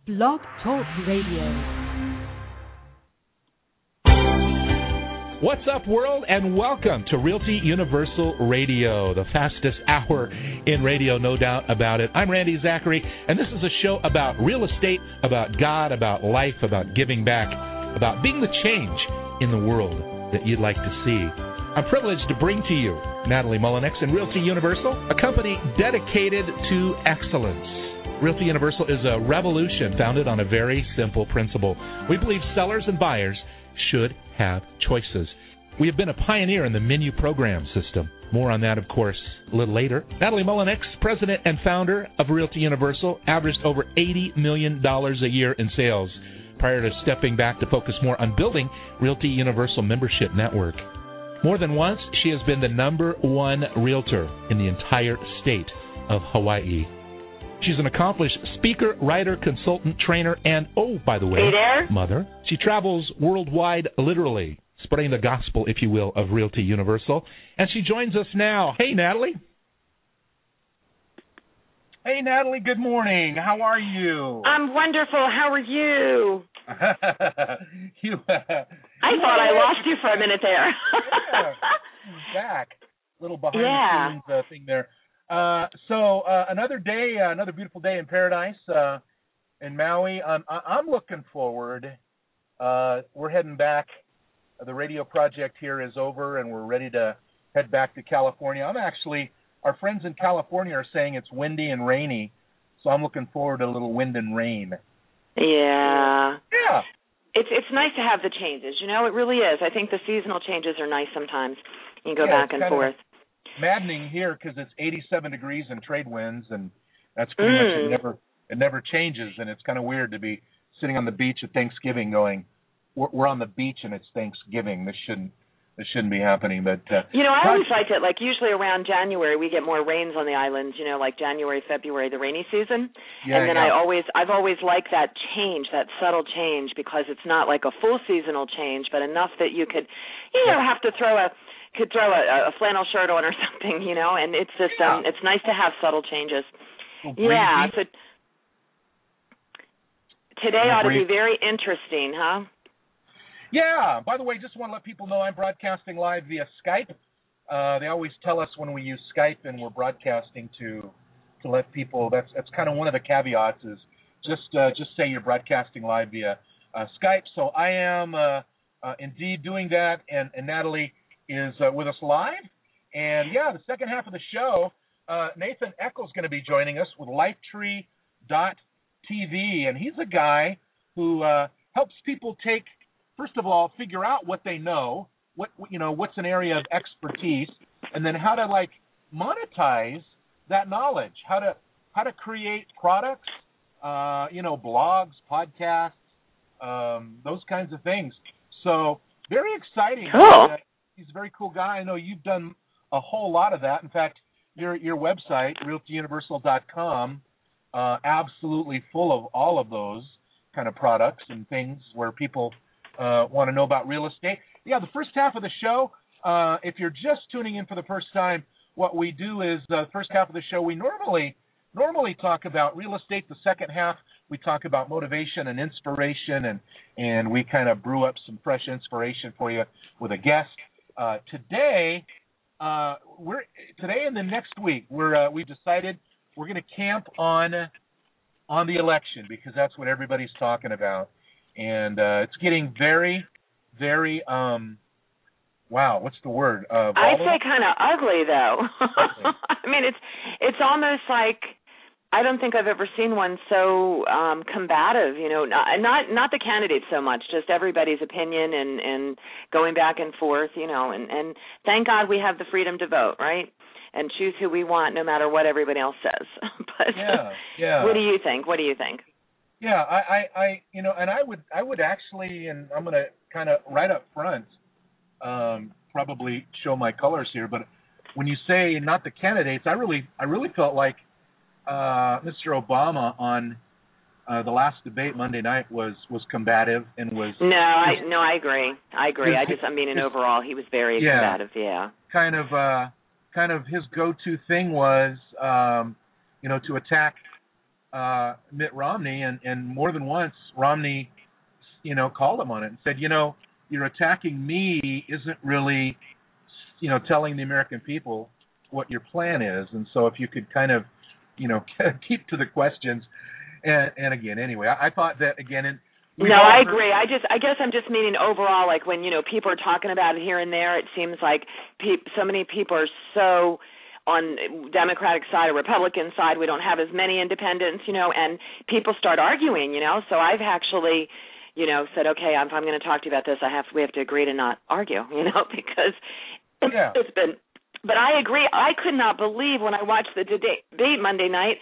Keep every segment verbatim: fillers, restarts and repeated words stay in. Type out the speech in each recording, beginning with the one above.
Blog Talk Radio. What's up, world, and welcome to Realty Universal Radio, the fastest hour in radio, no doubt about it. I'm Randy Zachary, and this is a show about real estate, about God, about life, about giving back, about being the change in the world that you'd like to see. I'm privileged to bring to you Natalie Mullinex and Realty Universal, a company dedicated to excellence. Realty Universal is a revolution founded on a very simple principle. We believe sellers and buyers should have choices. We have been a pioneer in the menu program system. More on that, of course, a little later. Natalie Mullinex, president and founder of Realty Universal, averaged over eighty million dollars a year in sales prior to stepping back to focus more on building Realty Universal membership network. More than once, she has been the number one realtor in the entire state of Hawaii. She's an accomplished speaker, writer, consultant, trainer, and, oh, by the way, hey there. mother. She travels worldwide, literally, spreading the gospel, if you will, of Realty Universal. And she joins us now. Hey, Natalie. Hey, Natalie, good morning. How are you? I'm wonderful. How are you? you uh, I you thought I lost you for a minute there. yeah, back. Little behind yeah. the scenes uh, thing there. Uh, so uh, another day, uh, another beautiful day in paradise uh, in Maui. Um, I- I'm looking forward. Uh, we're heading back. The radio project here is over, and we're ready to head back to California. I'm actually, our friends in California are saying it's windy and rainy, so I'm looking forward to a little wind and rain. Yeah. Yeah. It's it's nice to have the changes. You know, it really is. I think the seasonal changes are nice sometimes. You can go yeah, back and forth. Maddening here because it's eighty-seven degrees and trade winds, and that's pretty mm. much it never it never changes, and it's kind of weird to be sitting on the beach at Thanksgiving going, we're, we're on the beach and it's Thanksgiving. This shouldn't this shouldn't be happening. But uh, you know, I always liked it. Like usually around January we get more rains on the islands. You know, like January, February, the rainy season. Yeah, and then yeah. I always I've always liked that change, that subtle change, because it's not like a full seasonal change, but enough that you could, you know, have to throw a could throw a, a flannel shirt on or something, you know, and it's just, yeah. um, it's nice to have subtle changes. Well, yeah, so today well, ought to breathe. be very interesting, huh? Yeah, by the way, just want to let people know I'm broadcasting live via Skype. Uh, they always tell us when we use Skype and we're broadcasting to to let people, that's that's kind of one of the caveats is just uh, just say you're broadcasting live via uh, Skype. So I am uh, uh, indeed doing that, and, and Natalie is uh, with us live. And, yeah, the second half of the show, uh, Nathan Eckel's going to be joining us with Lifetree dot T V. And he's a guy who uh, helps people take, first of all, figure out what they know, what you know, what's an area of expertise, and then how to, like, monetize that knowledge, how to how to create products, uh, you know, blogs, podcasts, um, those kinds of things. So very exciting. Cool. Uh, He's a very cool guy. I know you've done a whole lot of that. In fact, your your website, Realty Universal dot com, uh, absolutely full of all of those kind of products and things where people uh, want to know about real estate. Yeah, the first half of the show, uh, if you're just tuning in for the first time, what we do is the uh, first half of the show, we normally normally talk about real estate. The second half, we talk about motivation and inspiration, and, and we kind of brew up some fresh inspiration for you with a guest. Uh, today, uh, we're today and the next week, we're uh, we decided we're going to camp on on the election because that's what everybody's talking about, and uh, it's getting very, very um, wow. What's the word? Uh, I'd say kind of ugly, though. I mean, it's it's almost like. I don't think I've ever seen one so um, combative, you know, not, not not the candidates so much, just everybody's opinion and, and going back and forth, you know, and, and thank God we have the freedom to vote, right, and choose who we want no matter what everybody else says. But yeah, yeah. What do you think? What do you think? Yeah, I, I, I you know, and I would I would actually, and I'm going to kind of right up front um, probably show my colors here, but when you say not the candidates, I really I really felt like Uh, Mister Obama on uh, the last debate Monday night was, was combative and was no, I no, I agree. I agree. his, I just, I mean, in his, overall, he was very yeah, combative. Yeah. Kind of, uh, kind of his go-to thing was, um, you know, to attack uh, Mitt Romney, and, and more than once Romney, you know, called him on it and said, you know, you're attacking me isn't really, you know, telling the American people what your plan is. And so if you could kind of, you know, keep to the questions. And, and again, anyway, I, I thought that, again, in, no, I agree. I just, I guess I'm just meaning overall, like when, you know, people are talking about it here and there, it seems like pe- so many people are so on Democratic side or Republican side, we don't have as many independents, you know, and people start arguing, you know. So I've actually, you know, said, okay, if I'm going to talk to you about this, I have, we have to agree to not argue, you know, because yeah. it's been, but I agree. I could not believe when I watched the debate Monday night.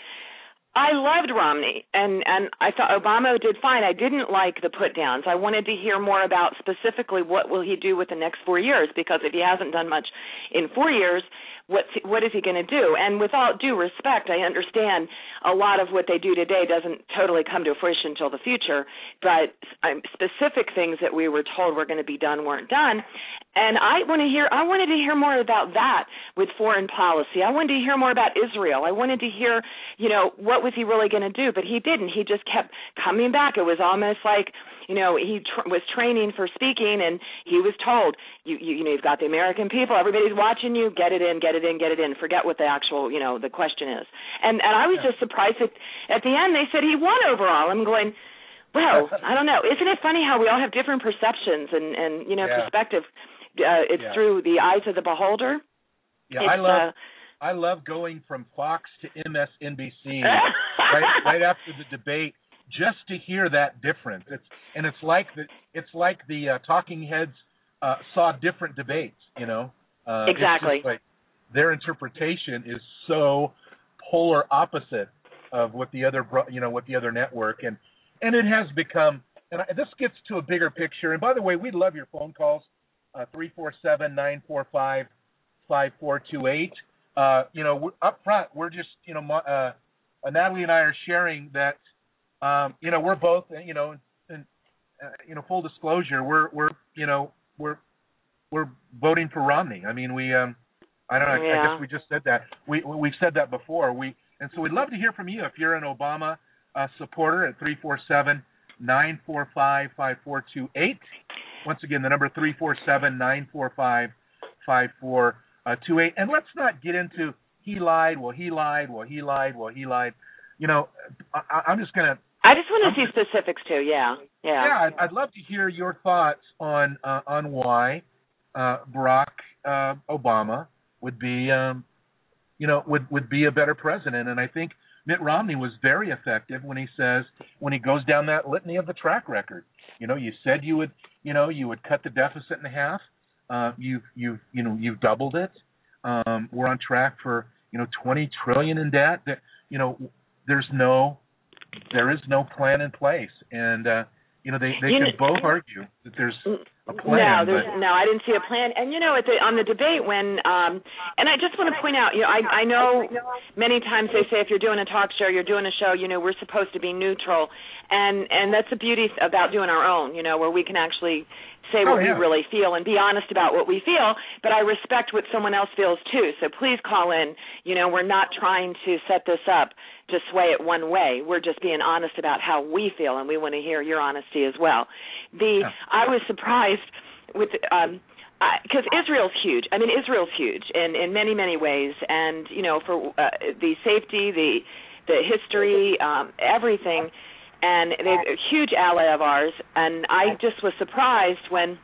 I loved Romney, and, and I thought Obama did fine. I didn't like the put-downs. I wanted to hear more about specifically what will he do with the next four years, because if he hasn't done much in four years, what's, what is he going to do? And with all due respect, I understand a lot of what they do today doesn't totally come to fruition until the future, but um, specific things that we were told were going to be done weren't done. And I want to hear. I wanted to hear more about that with foreign policy. I wanted to hear more about Israel. I wanted to hear, you know, what was he really going to do? But he didn't. He just kept coming back. It was almost like, you know, he tr- was training for speaking, and he was told, you, you, you know, you've got the American people. Everybody's watching you. Get it in. Get it in. Get it in. Forget what the actual, you know, the question is. And and I was yeah. just surprised that at the end they said he won overall. I'm going, well, I don't know. Isn't it funny how we all have different perceptions and and you know yeah. perspective? Uh, it's yeah. through the eyes of the beholder. Yeah, it's, I love uh, I love going from Fox to M S N B C right right after the debate just to hear that difference. It's and it's like the it's like the uh, talking heads uh, saw different debates. You know, uh, exactly. It's just like their interpretation is so polar opposite of what the other you know what the other network and and it has become. And I, this gets to a bigger picture. And by the way, we love your phone calls. Uh, three four seven, nine four five, five four two eight. Uh, you know, we're, up front, we're just, you know, uh, uh, Natalie and I are sharing that, um, you know, we're both, you know, in, uh, you know, full disclosure, we're, we're, you know, we're, we're voting for Romney. I mean, we, um, I don't know, yeah. I guess we just said that. We, we've said that before. We, and so we'd love to hear from you if you're an Obama uh, supporter at three four seven, nine four five, five four two eight. Once again, the number three four seven, nine four five, five four two eight. And let's not get into he lied, well, he lied, well, he lied, well, he lied. You know, I, I'm just going to... I just want to see gonna, specifics, too, yeah. Yeah, yeah I'd, I'd love to hear your thoughts on uh, on why uh, Barack uh, Obama would be, um, you know, would, would be a better president. And I think Mitt Romney was very effective when he says, when he goes down that litany of the track record. You know, you said you would, you know, you would cut the deficit in half. Uh, you've, you've, you know, you've doubled it. Um, we're on track for, you know, twenty trillion in debt. That, you know, there's no, there is no plan in place, and uh, you know, they, they you can know, both argue that there's a plan. No, there's, but... no, I didn't see a plan. And you know, at the, on the debate when, um, and I just want to point out, you know, I, I know many times they say if you're doing a talk show, you're doing a show, you know, we're supposed to be neutral, and and that's the beauty about doing our own, you know, where we can actually say what oh, yeah. we really feel and be honest about what we feel, but I respect what someone else feels too. So please call in. You know, we're not trying to set this up to sway it one way. We're just being honest about how we feel, and we want to hear your honesty as well. The yeah. I was surprised with um because Israel's huge. I mean, Israel's huge in, in many, many ways, and you know, for uh, the safety, the the history, um, everything. And they're a huge ally of ours, and I just was surprised when,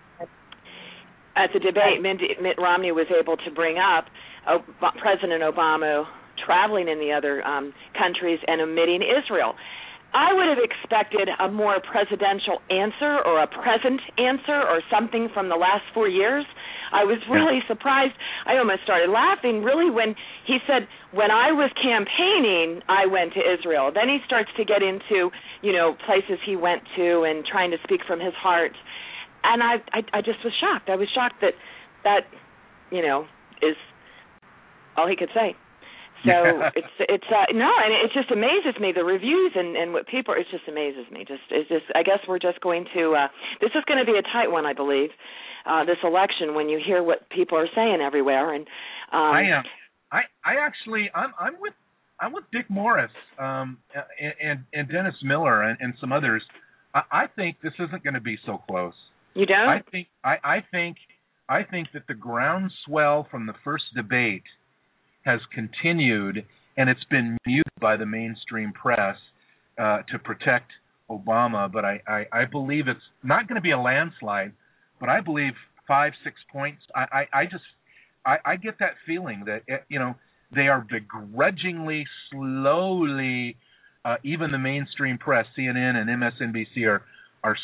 at the debate, Mitt Romney was able to bring up Ob- President Obama traveling in the other um, countries and omitting Israel. I would have expected a more presidential answer or a present answer or something from the last four years. I was really surprised. I almost started laughing, really, when he said, when I was campaigning, I went to Israel. Then he starts to get into, you know, places he went to and trying to speak from his heart. And I, I, I just was shocked. I was shocked that that, you know, is all he could say. So it's it's uh, no, and it just amazes me, the reviews and, and what people. It just amazes me. Just it's just I guess we're just going to. Uh, this is going to be a tight one, I believe. Uh, this election, when you hear what people are saying everywhere, and um, I am. Uh, I I actually I'm I'm with I'm with Dick Morris um, and, and and Dennis Miller and, and some others. I, I think this isn't going to be so close. You don't? I think I, I think I think that the groundswell from the first debate has continued, and it's been muted by the mainstream press uh, to protect Obama. But I, I, I believe it's not going to be a landslide, but I believe five, six points. I, I, I just I, I get that feeling that, you know, they are begrudgingly, slowly, uh, even the mainstream press, C N N and M S N B C, are are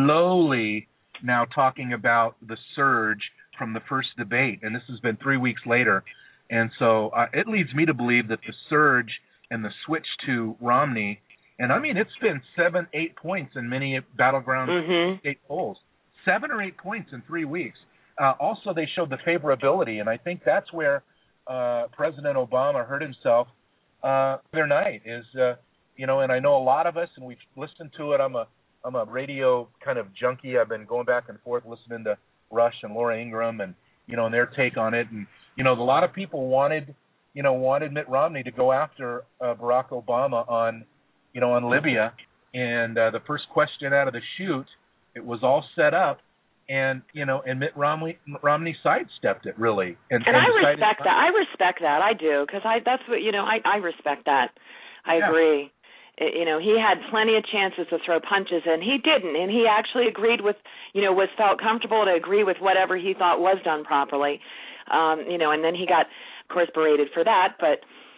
slowly now talking about the surge from the first debate, and this has been three weeks later. And so uh, it leads me to believe that the surge and the switch to Romney, and I mean, it's been seven, eight points in many battleground mm-hmm. state polls, seven or eight points in three weeks. Uh, also, they showed the favorability, and I think that's where uh, President Obama hurt himself uh, the other night. Is uh, you know, and I know a lot of us, and we've listened to it. I'm a I'm a radio kind of junkie. I've been going back and forth listening to Rush and Laura Ingraham, and you know, and their take on it. And you know, a lot of people wanted, you know, wanted Mitt Romney to go after uh, Barack Obama on, you know, on Libya. And uh, the first question out of the chute, it was all set up, and you know, and Mitt Romney Romney sidestepped it really. And, and, and I decided, respect that. I respect that. I do, because I that's what you know. I I respect that. I yeah. agree. It, you know, he had plenty of chances to throw punches, and he didn't. And he actually agreed with, you know, was felt comfortable to agree with whatever he thought was done properly. Um, you know, and then he got, of course, berated for that. But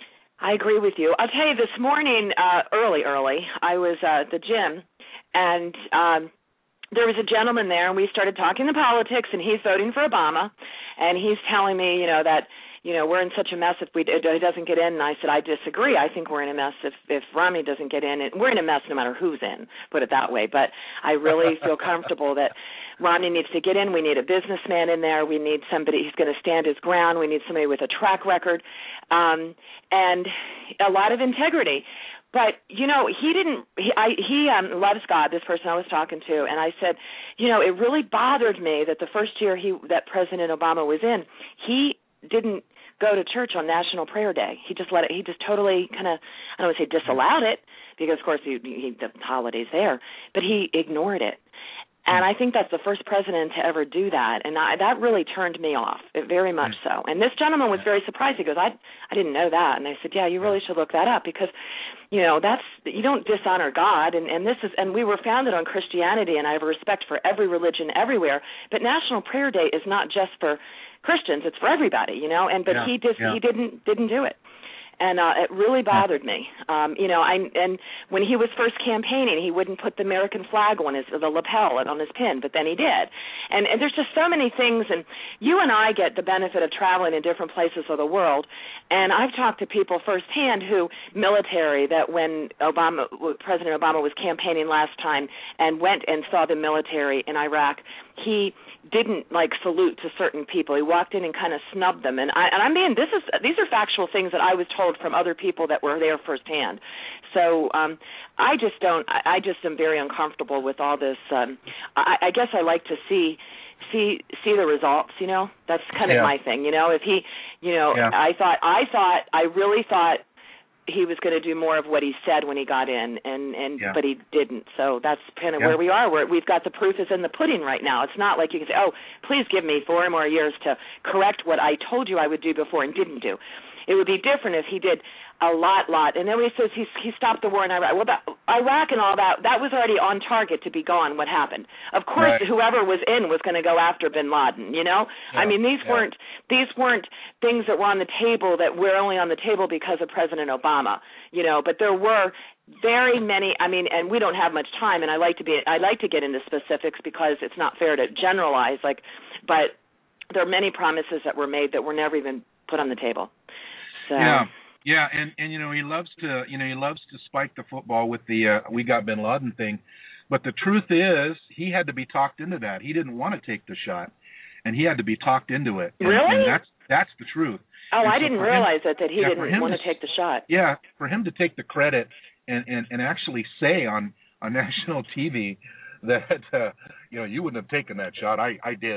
I agree with you. I'll tell you, this morning, uh, early, early, I was uh, at the gym, and um, there was a gentleman there, and we started talking the politics, and he's voting for Obama, and he's telling me, you know, that, you know, we're in such a mess if we, it doesn't get in. And I said, I disagree. I think we're in a mess if, if Romney doesn't get in. And we're in a mess no matter who's in, put it that way. But I really feel comfortable that Romney needs to get in. We need a businessman in there. We need somebody who's going to stand his ground. We need somebody with a track record um, and a lot of integrity. But, you know, he didn't, he, I, he um, loves God, this person I was talking to, and I said, you know, it really bothered me that the first year he that President Obama was in, he didn't go to church on National Prayer Day. He just let it, he just totally kind of, I don't want to say disallowed it, because, of course, he, he, the holiday's there, but he ignored it. And I think that's the first president to ever do that, and I, that really turned me off, very much so. And this gentleman was very surprised. He goes, I I didn't know that. And I said, yeah, you really should look that up, because, you know, that's, you don't dishonor God, and, and this is, and we were founded on Christianity, and I have respect for every religion everywhere, but National Prayer Day is not just for Christians, it's for everybody, you know, and but yeah, he just yeah. he didn't didn't do it. And uh, it really bothered me, um, you know. I and when he was first campaigning, he wouldn't put the American flag on his the lapel on his pin, but then he did. And, and there's just so many things. And you and I get the benefit of traveling in different places of the world. And I've talked to people firsthand who military that when Obama, President Obama was campaigning last time and went and saw the military in Iraq, he didn't like salute to certain people. He walked in and kind of snubbed them. And I, and I mean, this is these are factual things that I was told from other people that were there firsthand. So um, I just don't. I, I just am very uncomfortable with all this. Um, I, I guess I like to see see see the results. You know, that's kind of yeah. my thing. You know, if he, you know, yeah. I thought I thought I really thought he was going to do more of what he said when he got in, and, and yeah. but he didn't. So that's kind of yeah. where we are. Where we've got the proof is in the pudding right now. It's not like you can say, oh, please give me four more years to correct what I told you I would do before and didn't do. It would be different if he did a lot, lot. And then he says he, he stopped the war in Iraq. Well, that, Iraq and all that, that was already on target to be gone. What happened? Of course, right. whoever was in was going to go after bin Laden, you know? Yeah. I mean, these yeah. weren't these weren't things that were on the table that were only on the table because of President Obama, you know? But there were very many, I mean, and we don't have much time, and I like to be, I like to get into specifics because it's not fair to generalize, like, but there are many promises that were made that were never even put on the table. So. Yeah, yeah, and, and you know he loves to you know he loves to spike the football with the uh, we got bin Laden thing, but the truth is he had to be talked into that. He didn't want to take the shot, and he had to be talked into it. And, really? And that's that's the truth. Oh, and I so didn't him, realize that that he yeah, didn't want to, to take the shot. Yeah, for him to take the credit and, and, and actually say on, on national T V that uh, you know you wouldn't have taken that shot. I, I did.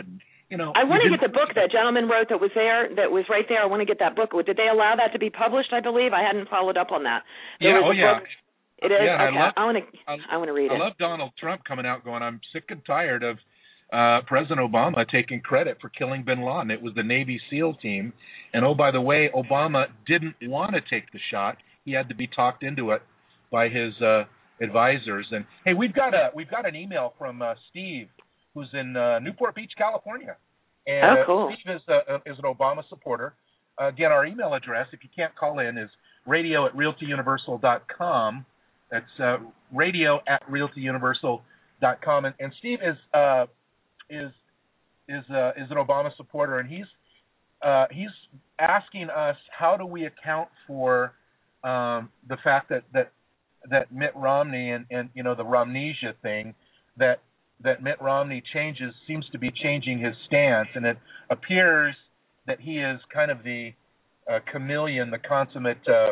you know. I want to you get the book that gentleman wrote that was there, that was right there. I want to get that book. Did they allow that to be published? I believe I hadn't followed up on that. There yeah, was oh a yeah. book. It is. Yeah, okay. I, love, I want to. I, I want to read I it. I love Donald Trump coming out going, I'm sick and tired of uh, President Obama taking credit for killing bin Laden. It was the Navy SEAL team. And, oh, by the way, Obama didn't want to take the shot. He had to be talked into it by his uh, advisors. And, hey, we've got a we've got an email from uh, Steve, who's in uh, Newport Beach, California. And oh, cool. uh, Steve is, uh, is an Obama supporter. Uh, again, our email address, if you can't call in, is radio at realty universal dot com. That's uh, radio at realty universal dot com. And, and Steve is uh, is is uh, is an Obama supporter, and he's uh, he's asking us, how do we account for um, the fact that, that that Mitt Romney and, and you know the Romnesia thing, that that Mitt Romney changes seems to be changing his stance, and it appears that he is kind of the uh, chameleon, the consummate uh,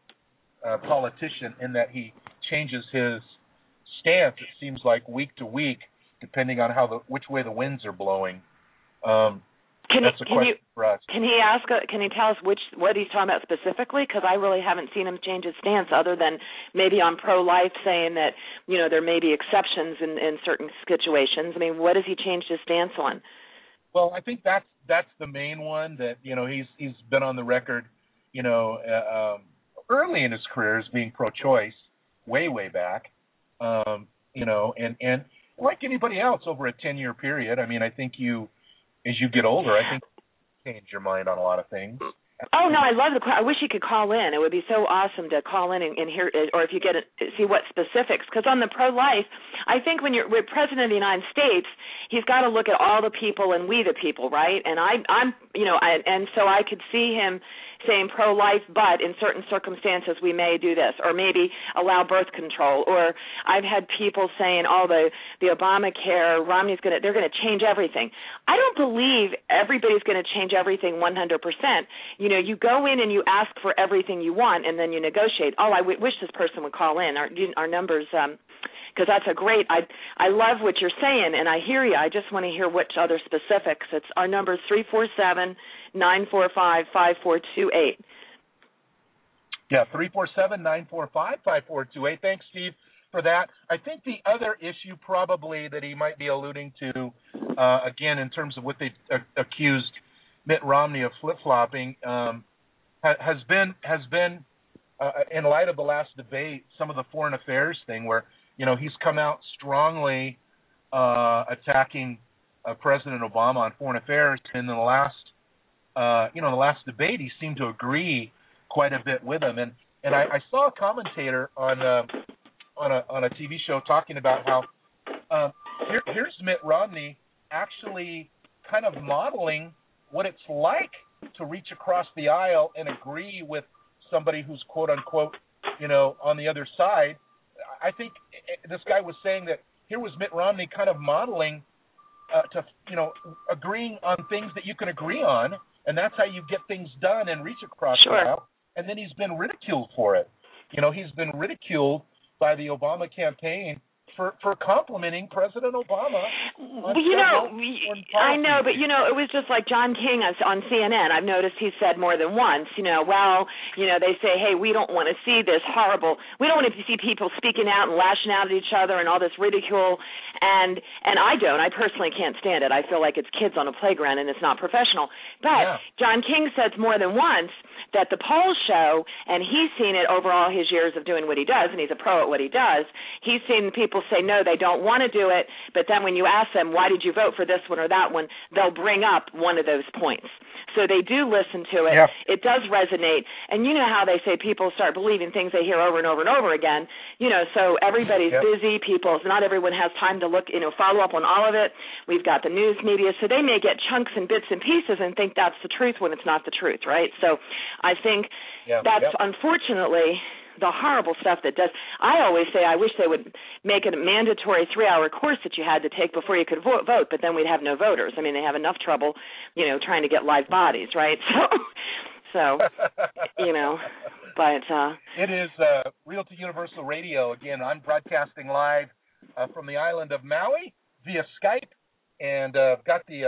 uh, politician, in that he changes his stance, it seems like, week to week, depending on how the which way the winds are blowing. Um, can that's he, a can question you, for us. Can he ask? Uh, can he tell us which what he's talking about specifically? Because I really haven't seen him change his stance, other than maybe on pro-life, saying that you know there may be exceptions in, in certain situations. I mean, what has he changed his stance on? Well, I think that's that's the main one, that you know he's he's been on the record, you know, uh, um, early in his career as being pro-choice, way way back, um, you know, and and like anybody else over a ten-year period. I mean, I think you, as you get older, I think you change your mind on a lot of things. Oh no, I love the. I wish he could call in. It would be so awesome to call in and, and hear, or if you get it, see what specifics. Because on the pro-life, I think when you're with President of the United States, he's got to look at all the people and we the people, right? And I, I'm, you know, I, and so I could see him saying pro-life, but in certain circumstances we may do this, or maybe allow birth control. Or I've had people saying, oh, the the Obamacare, Romney's going to, they're going to change everything. I don't believe everybody's going to change everything one hundred percent. You know, you go in and you ask for everything you want, and then you negotiate. Oh, I w- wish this person would call in. Our, our numbers, um, because that's a great, I I love what you're saying, and I hear you. I just want to hear which other specifics. It's our number is three four seven, nine four five, five four two eight. Yeah, three four seven, nine four five, five four two eight. Thanks, Steve, for that. I think the other issue probably that he might be alluding to, uh, again, in terms of what they uh, accused Mitt Romney of flip-flopping, um, ha- has been, has been uh, in light of the last debate, some of the foreign affairs thing where, you know, he's come out strongly uh, attacking uh, President Obama on foreign affairs. And in the last, uh, you know, in the last debate, he seemed to agree quite a bit with him. And and I, I saw a commentator on uh, on a on a T V show talking about how um, here, here's Mitt Romney actually kind of modeling what it's like to reach across the aisle and agree with somebody who's quote unquote, you know, on the other side. I think this guy was saying that here was Mitt Romney kind of modeling uh, to, you know, agreeing on things that you can agree on, and that's how you get things done and reach across Sure. the aisle. And then he's been ridiculed for it. You know, he's been ridiculed by the Obama campaign for, for complimenting President Obama. Well, you know, I know, but, you know, it was just like John King on C N N. I've noticed he said more than once, you know, well, you know, they say, hey, we don't want to see this horrible, we don't want to see people speaking out and lashing out at each other and all this ridicule. And and I don't. I personally can't stand it. I feel like it's kids on a playground and it's not professional. But yeah. John King said more than once that the polls show, and he's seen it over all his years of doing what he does, and he's a pro at what he does, he's seen people say, no, they don't want to do it, but then when you ask them, why did you vote for this one or that one, they'll bring up one of those points. So they do listen to it. Yeah. It does resonate. And you know how they say people start believing things they hear over and over and over again. You know, so everybody's yeah. busy. People, not everyone has time to look, you know, follow up on all of it. We've got the news media. So they may get chunks and bits and pieces and think that's the truth when it's not the truth, right? So I think yeah. that's yeah. unfortunately the horrible stuff that does. I always say I wish they would make it a mandatory three-hour course that you had to take before you could vote, vote, but then we'd have no voters. I mean, they have enough trouble, you know, trying to get live bodies, right? So, so you know, but uh, it is uh, Realty Universal Radio. Again, I'm broadcasting live uh, from the island of Maui via Skype, and uh, I've got the uh,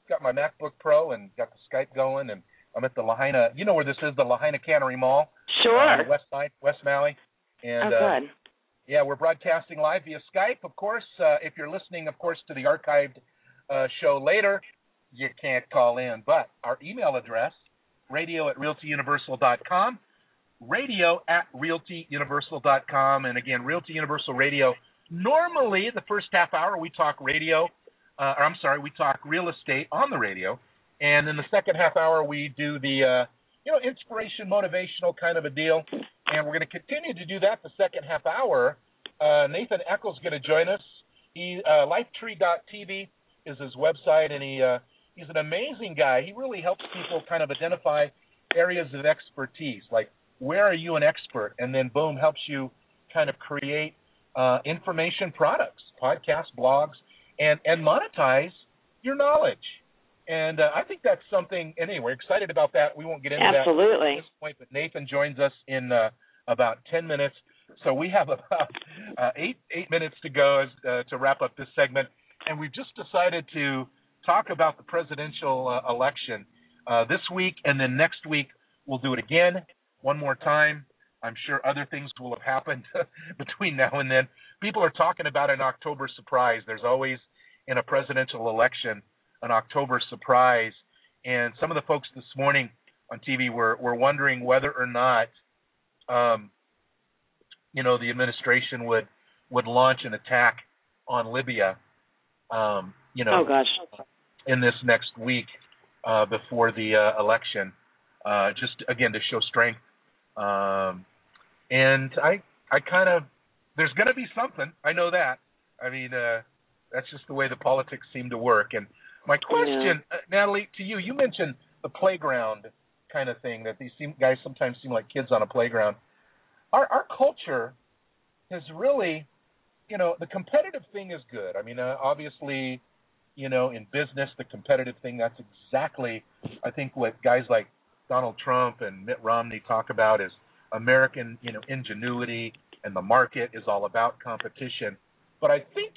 got my MacBook Pro and got the Skype going, and I'm at the Lahaina. You know where this is, the Lahaina Cannery Mall? Sure. Uh, West West Maui. And, oh, uh, good. Yeah, we're broadcasting live via Skype, of course. Uh, if you're listening, of course, to the archived uh, show later, you can't call in. But our email address, radio at realty universal dot com, radio at realty universal dot com. And again, Realty Universal Radio. Normally, the first half hour, we talk radio, uh, or I'm sorry, we talk real estate on the radio. And in the second half hour, we do the, uh, you know, inspiration, motivational kind of a deal. And we're going to continue to do that the second half hour. Uh, Nathan Eckel's going to join us. He uh, lifetree dot t v is his website, and he uh, he's an amazing guy. He really helps people kind of identify areas of expertise, like where are you an expert, and then boom, helps you kind of create uh, information products, podcasts, blogs, and and monetize your knowledge. And uh, I think that's something, anyway, we're excited about that. We won't get into Absolutely. that at this point, but Nathan joins us in uh, about ten minutes. So we have about uh, eight eight minutes to go as, uh, to wrap up this segment. And we've just decided to talk about the presidential uh, election uh, this week, and then next week we'll do it again one more time. I'm sure other things will have happened between now and then. People are talking about an October surprise. There's always, in a presidential election, an October surprise, and some of the folks this morning on T V were, were wondering whether or not, um, you know, the administration would would launch an attack on Libya, um, you know, oh, gosh. in this next week uh, before the uh, election, uh, just, again, to show strength. Um, and I, I kind of, there's going to be something. I know that. I mean, uh, that's just the way the politics seem to work. And my question, yeah. uh, Natalie, to you, you mentioned the playground kind of thing, that these seem, guys sometimes seem like kids on a playground. Our, our culture is really, you know, the competitive thing is good. I mean, uh, obviously, you know, in business, the competitive thing, that's exactly, I think, what guys like Donald Trump and Mitt Romney talk about is American, you know, ingenuity, and the market is all about competition. But I think,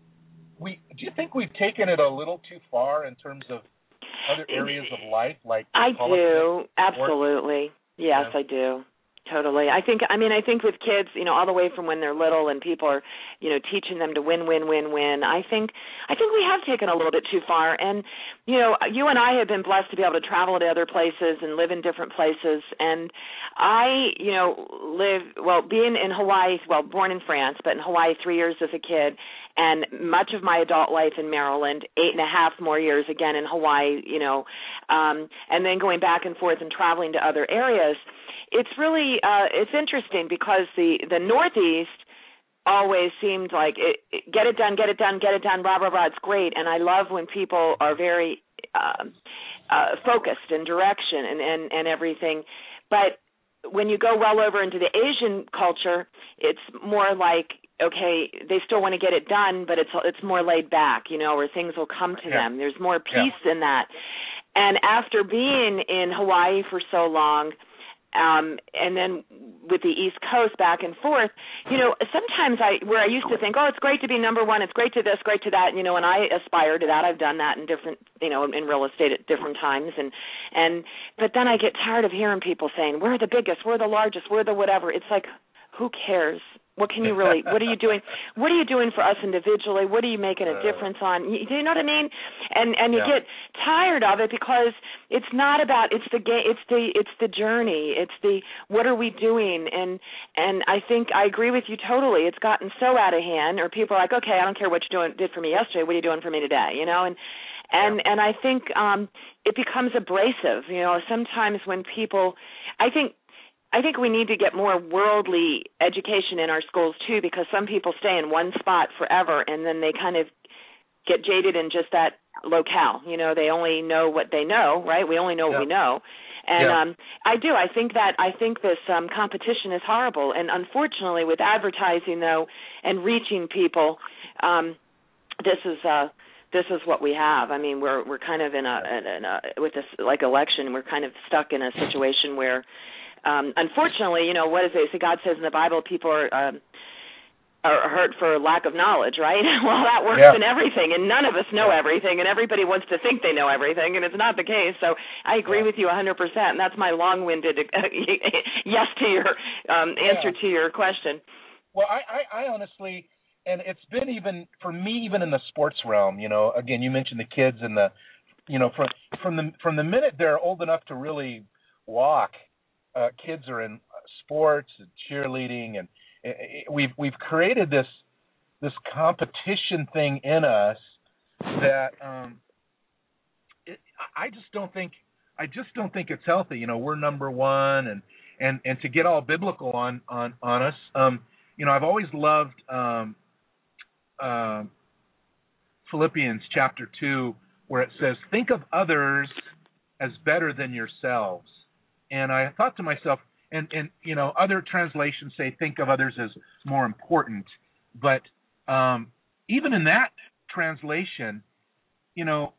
We, do you think we've taken it a little too far in terms of other areas of life, like I politics, do, absolutely. Yes, yeah. I do. Totally. I think, I mean, I think with kids, you know, all the way from when they're little and people are, you know, teaching them to win, win, win, win, I think, I think we have taken a little bit too far. And, you know, you and I have been blessed to be able to travel to other places and live in different places. And I, you know, live, well, being in Hawaii, well, born in France, but in Hawaii three years as a kid, and much of my adult life in Maryland, eight and a half more years again in Hawaii, you know, um, and then going back and forth and traveling to other areas. It's really, uh, it's interesting because the, the Northeast always seemed like it, it, get it done, get it done, get it done, rah, rah, rah, it's great. And I love when people are very uh, uh, focused in direction and, and, and everything. But when you go well over into the Asian culture, it's more like, okay, they still want to get it done, but it's it's more laid back, you know, where things will come to yeah. them. There's more peace yeah. in that. And after being in Hawaii for so long, Um, and then with the East Coast back and forth, you know, sometimes I, where I used to think, oh, it's great to be number one, it's great to this, great to that, you know, and I aspire to that. I've done that in different, you know, in real estate at different times. And, and, but then I get tired of hearing people saying, we're the biggest, we're the largest, we're the whatever. It's like, who cares? What can you really, what are you doing? What are you doing for us individually? What are you making a difference on? You, do you know what I mean? And and you yeah. get tired of it because it's not about, it's the game, it's the, it's the journey. It's the, what are we doing? And, and I think I agree with you totally. It's gotten so out of hand, or people are like, okay, I don't care what you doing, did for me yesterday. What are you doing for me today? You know, and, and, yeah. and I think um, it becomes abrasive. You know, sometimes when people, I think, I think we need to get more worldly education in our schools, too, because some people stay in one spot forever, and then they kind of get jaded in just that locale. You know, they only know what they know, right? We only know yeah. what we know. And yeah. um, I do. I think that I think this um, competition is horrible. And unfortunately, with advertising, though, and reaching people, um, this is uh, this is what we have. I mean, we're we're kind of in a, in a with this like election, we're kind of stuck in a situation where, Um, unfortunately, you know, what is it? So God says in the Bible, people are, um, are hurt for lack of knowledge, right? Well, that works yeah. in everything, and none of us know yeah. everything, and everybody wants to think they know everything, and it's not the case. So I agree yeah. with you one hundred percent, and that's my long-winded yes to your um, answer yeah. to your question. Well, I, I, I honestly, and it's been even, for me, even in the sports realm, you know, again, you mentioned the kids and the, you know, from from the from the minute they're old enough to really walk, uh, kids are in sports and cheerleading, and we've we've created this this competition thing in us that um, it, I just don't think I just don't think it's healthy. You know, we're number one, and and, and to get all biblical on on on us. Um, you know, I've always loved um, uh, Philippians chapter two, where it says, "Think of others as better than yourselves." And I thought to myself, and, and you know, other translations say, "Think of others as more important." But um, even in that translation, you know,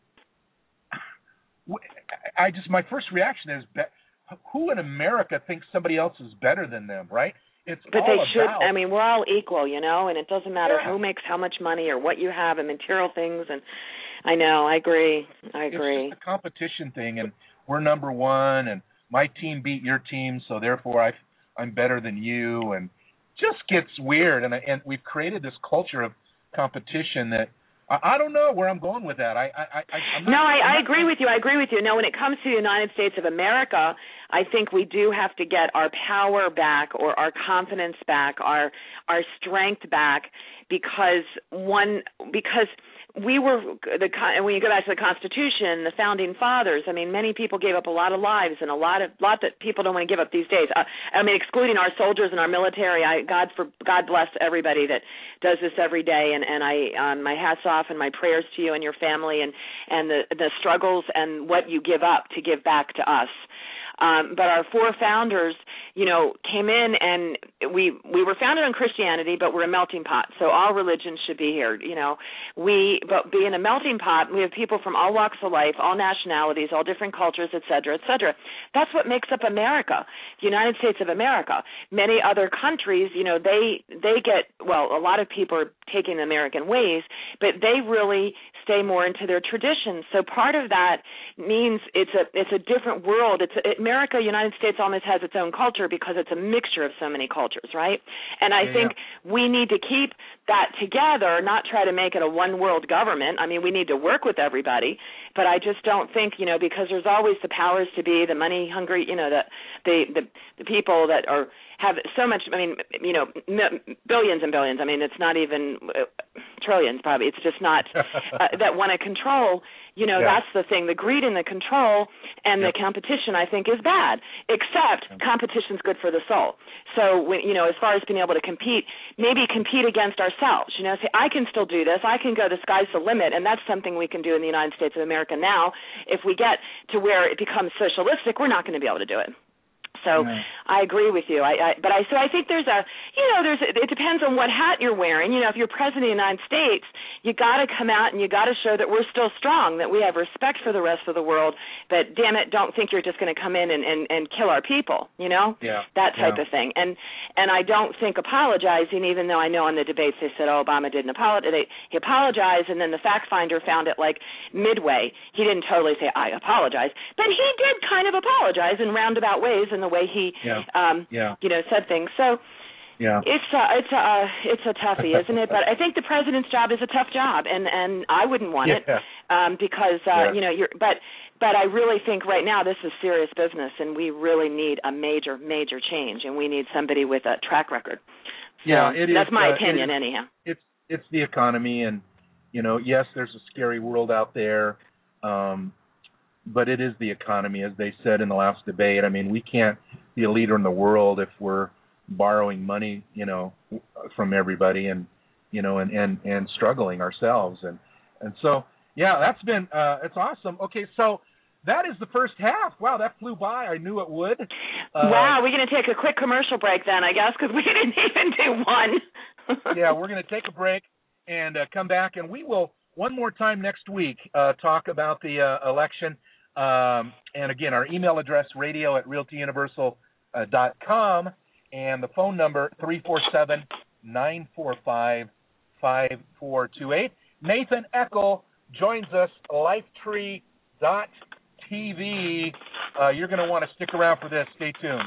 I just my first reaction is, who in America thinks somebody else is better than them, right? It's but all they should. about, I mean, we're all equal, you know, and it doesn't matter yeah. who makes how much money or what you have and material things. And I know, I agree, I agree. It's just a competition thing, and we're number one, and my team beat your team, so therefore I, I'm better than you, and just gets weird. And and we've created this culture of competition that I, I don't know where I'm going with that. I, I, I I'm not, no, I, I'm I not, agree with you. I agree with you. No, when it comes to the United States of America, I think we do have to get our power back, or our confidence back, our our strength back, because one because. We were the when you go back to the Constitution, the founding fathers. I mean, many people gave up a lot of lives, and a lot of lot that people don't want to give up these days. Uh, I mean, excluding our soldiers and our military. I God for God bless everybody that does this every day, and and I um, my hats off and my prayers to you and your family, and and the the struggles and what you give up to give back to us. Um, but our four founders, you know, came in, and we we were founded on Christianity, but we're a melting pot. So all religions should be here. You know, we but being a melting pot, we have people from all walks of life, all nationalities, all different cultures, et cetera, et cetera. That's what makes up America, the United States of America. Many other countries, you know, they they get well. A lot of people are taking the American ways, but they really stay more into their traditions. So part of that means it's a it's a different world. It's a, America, United States almost has its own culture because it's a mixture of so many cultures, right? And I yeah, think yeah. we need to keep that together, not try to make it a one world government. I mean, we need to work with everybody, but I just don't think, you know, because there's always the powers to be, the money hungry, you know, the the the, the people that are have so much, I mean, you know, billions and billions. I mean, it's not even uh, trillions probably. It's just not uh, that want to control. You know, yeah. that's the thing. The greed and the control and yep. the competition, I think, is bad, except competition's good for the soul. So, when, you know, as far as being able to compete, maybe compete against ourselves. You know, say, I can still do this. I can go, the sky's the limit, and that's something we can do in the United States of America now. If we get to where it becomes socialistic, we're not going to be able to do it. So yeah. I agree with you. I, I but I so I think there's a you know there's a, it depends on what hat you're wearing. You know, if you're president of the United States, you got to come out and you got to show that we're still strong, that we have respect for the rest of the world. But damn it, don't think you're just going to come in and, and, and kill our people. You know, yeah. that type yeah. of thing. And and I don't think apologizing, even though I know in the debates they said, oh, Obama didn't apologize. He apologized, and then the fact finder found it like midway. He didn't totally say I apologize, but he did kind of apologize in roundabout ways in the way he, yeah. um, yeah. you know, said things. So yeah. it's a, it's a, it's a toughie, isn't it? But I think the president's job is a tough job, and, and I wouldn't want yeah. it um, because, uh, yeah. you know, you're, but, but I really think right now this is serious business, and we really need a major, major change, and we need somebody with a track record. So yeah, it that's is, my uh, opinion, it is, anyhow. It's it's the economy, and you know, yes, there's a scary world out there. Um, But it is the economy, as they said in the last debate. I mean, we can't be a leader in the world if we're borrowing money, you know, from everybody, and you know, and, and, and struggling ourselves. And and so, yeah, that's been uh, it's awesome. Okay, so that is the first half. Wow, that flew by. I knew it would. Uh, wow, we're going to take a quick commercial break then, I guess, because we didn't even do one. yeah, we're going to take a break and uh, come back, and we will one more time next week uh, talk about the uh, election. Um, and again, our email address, radio at realty universal dot com, and the phone number, three four seven, nine four five, five four two eight. Nathan Eckel joins us, lifetree dot t v. Uh, you're going to want to stick around for this. Stay tuned.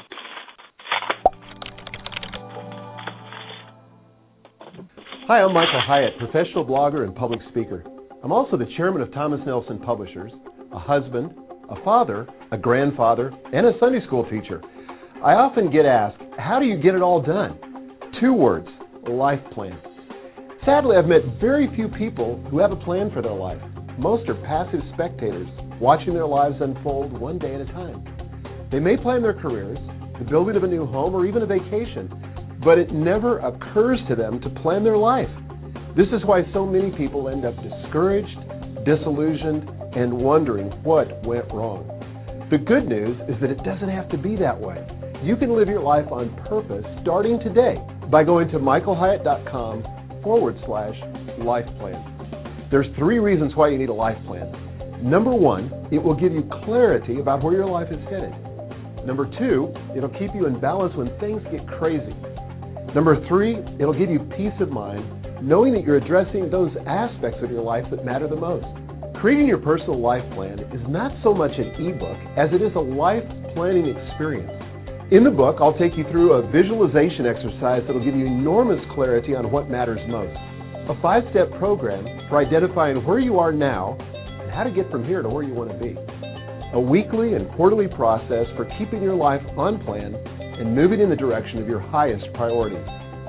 Hi, I'm Michael Hyatt, professional blogger and public speaker. I'm also the chairman of Thomas Nelson Publishers, a husband, a father, a grandfather, and a Sunday school teacher. I often get asked, how do you get it all done? Two words, life plan. Sadly, I've met very few people who have a plan for their life. Most are passive spectators, watching their lives unfold one day at a time. They may plan their careers, the building of a new home, or even a vacation, but it never occurs to them to plan their life. This is why so many people end up discouraged, disillusioned, and wondering what went wrong. The good news is that it doesn't have to be that way. You can live your life on purpose starting today by going to michaelhyatt.com forward slash life plan. There's three reasons why you need a life plan. Number one, it will give you clarity about where your life is headed. Number two, it'll keep you in balance when things get crazy. Number three, it'll give you peace of mind, knowing that you're addressing those aspects of your life that matter the most. Creating your personal life plan is not so much an ebook as it is a life planning experience. In the book, I'll take you through a visualization exercise that will give you enormous clarity on what matters most. A five-step program for identifying where you are now and how to get from here to where you want to be. A weekly and quarterly process for keeping your life on plan and moving in the direction of your highest priorities.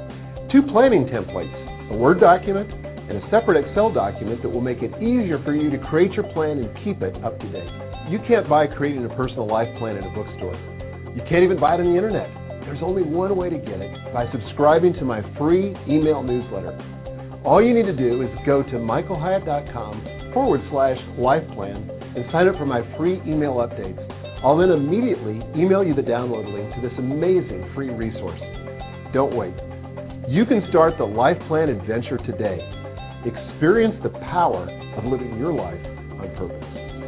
Two planning templates, a Word document and a separate Excel document that will make it easier for you to create your plan and keep it up to date. You can't buy Creating a Personal Life Plan at a bookstore. You can't even buy it on the internet. There's only one way to get it, by subscribing to my free email newsletter. All you need to do is go to michaelhyatt.com forward slash life plan and sign up for my free email updates. I'll then immediately email you the download link to this amazing free resource. Don't wait. You can start the life plan adventure today. Experience the power of living your life on purpose.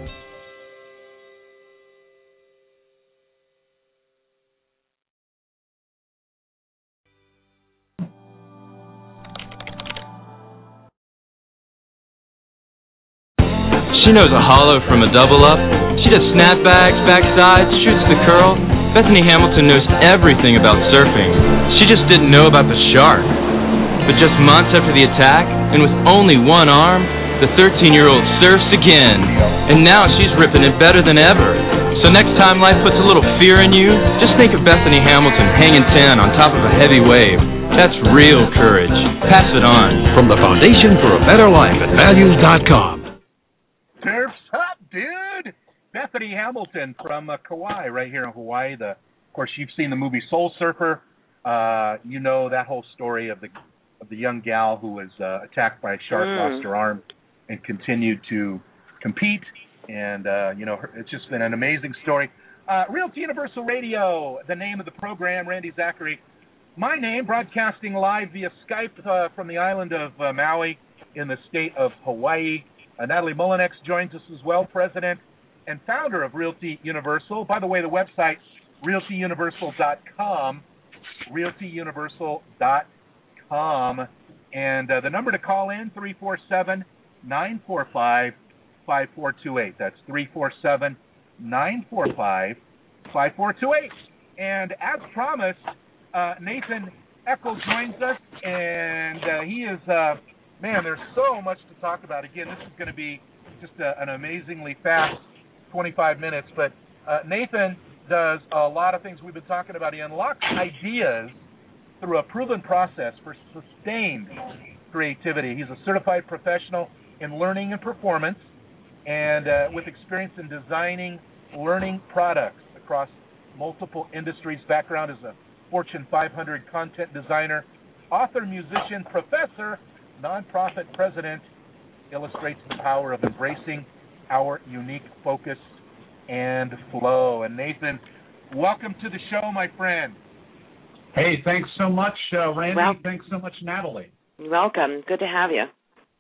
She knows a hollow from a double up. She does snapbacks, backsides, shoots the curl. Bethany Hamilton knows everything about surfing. She just didn't know about the shark. But just months after the attack, and with only one arm, the thirteen-year-old surfs again. And now she's ripping it better than ever. So next time life puts a little fear in you, just think of Bethany Hamilton hanging ten on top of a heavy wave. That's real courage. Pass it on. From the Foundation for a Better Life at values dot com. Surf's up, dude! Bethany Hamilton from uh, Kauai, right here in Hawaii. The, of course, you've seen the movie Soul Surfer. Uh, you know that whole story of the of the young gal who was uh, attacked by a shark, mm. lost her arm, and continued to compete. And, uh, you know, her, it's just been an amazing story. Uh, Realty Universal Radio, the name of the program, Randy Zachary. My name, broadcasting live via Skype uh, from the island of uh, Maui in the state of Hawaii. Uh, Natalie Mullinex joins us as well, president and founder of Realty Universal. By the way, the website, realty universal dot com, realty universal dot com. And uh, the number to call in, three four seven, nine four five, five four two eight. That's three four seven, nine four five, five four two eight. And as promised, uh, Nathan Eckel joins us, and uh, he is... Uh, Man, there's so much to talk about. Again, this is going to be just a, an amazingly fast twenty-five minutes. But uh, Nathan does a lot of things we've been talking about. He unlocks ideas through a proven process for sustained creativity. He's a certified professional in learning and performance, and uh, with experience in designing learning products across multiple industries. Background as a Fortune five hundred content designer, author, musician, professor, nonprofit president, illustrates the power of embracing our unique focus and flow. And Nathan, welcome to the show, my friend. Hey, thanks so much, uh, Randy. Well, thanks so much, Natalie. Welcome. Good to have you.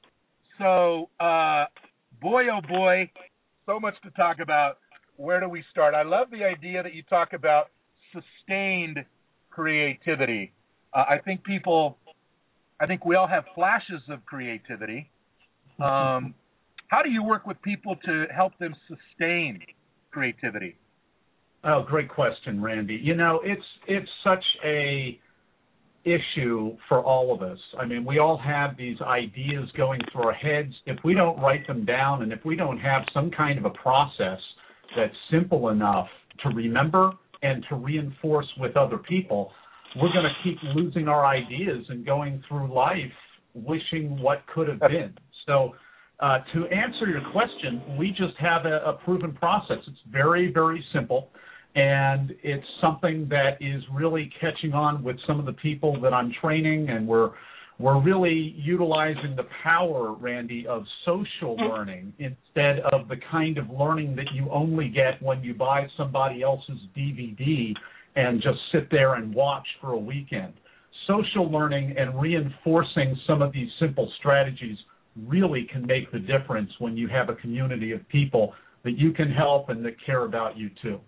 So, uh, boy, oh boy, so much to talk about. Where do we start? I love the idea that you talk about sustained creativity. Uh, I think people I think we all have flashes of creativity. Um, how do you work with people to help them sustain creativity? Oh, great question, Randy. You know, it's it's such a issue for all of us. I mean, we all have these ideas going through our heads. If we don't write them down and if we don't have some kind of a process that's simple enough to remember and to reinforce with other people, we're going to keep losing our ideas and going through life wishing what could have been. So uh, to answer your question, we just have a, a proven process. It's very, very simple. And it's something that is really catching on with some of the people that I'm training, and we're we're really utilizing the power, Randy, of social learning instead of the kind of learning that you only get when you buy somebody else's D V D and just sit there and watch for a weekend. Social learning and reinforcing some of these simple strategies really can make the difference when you have a community of people that you can help and that care about you too.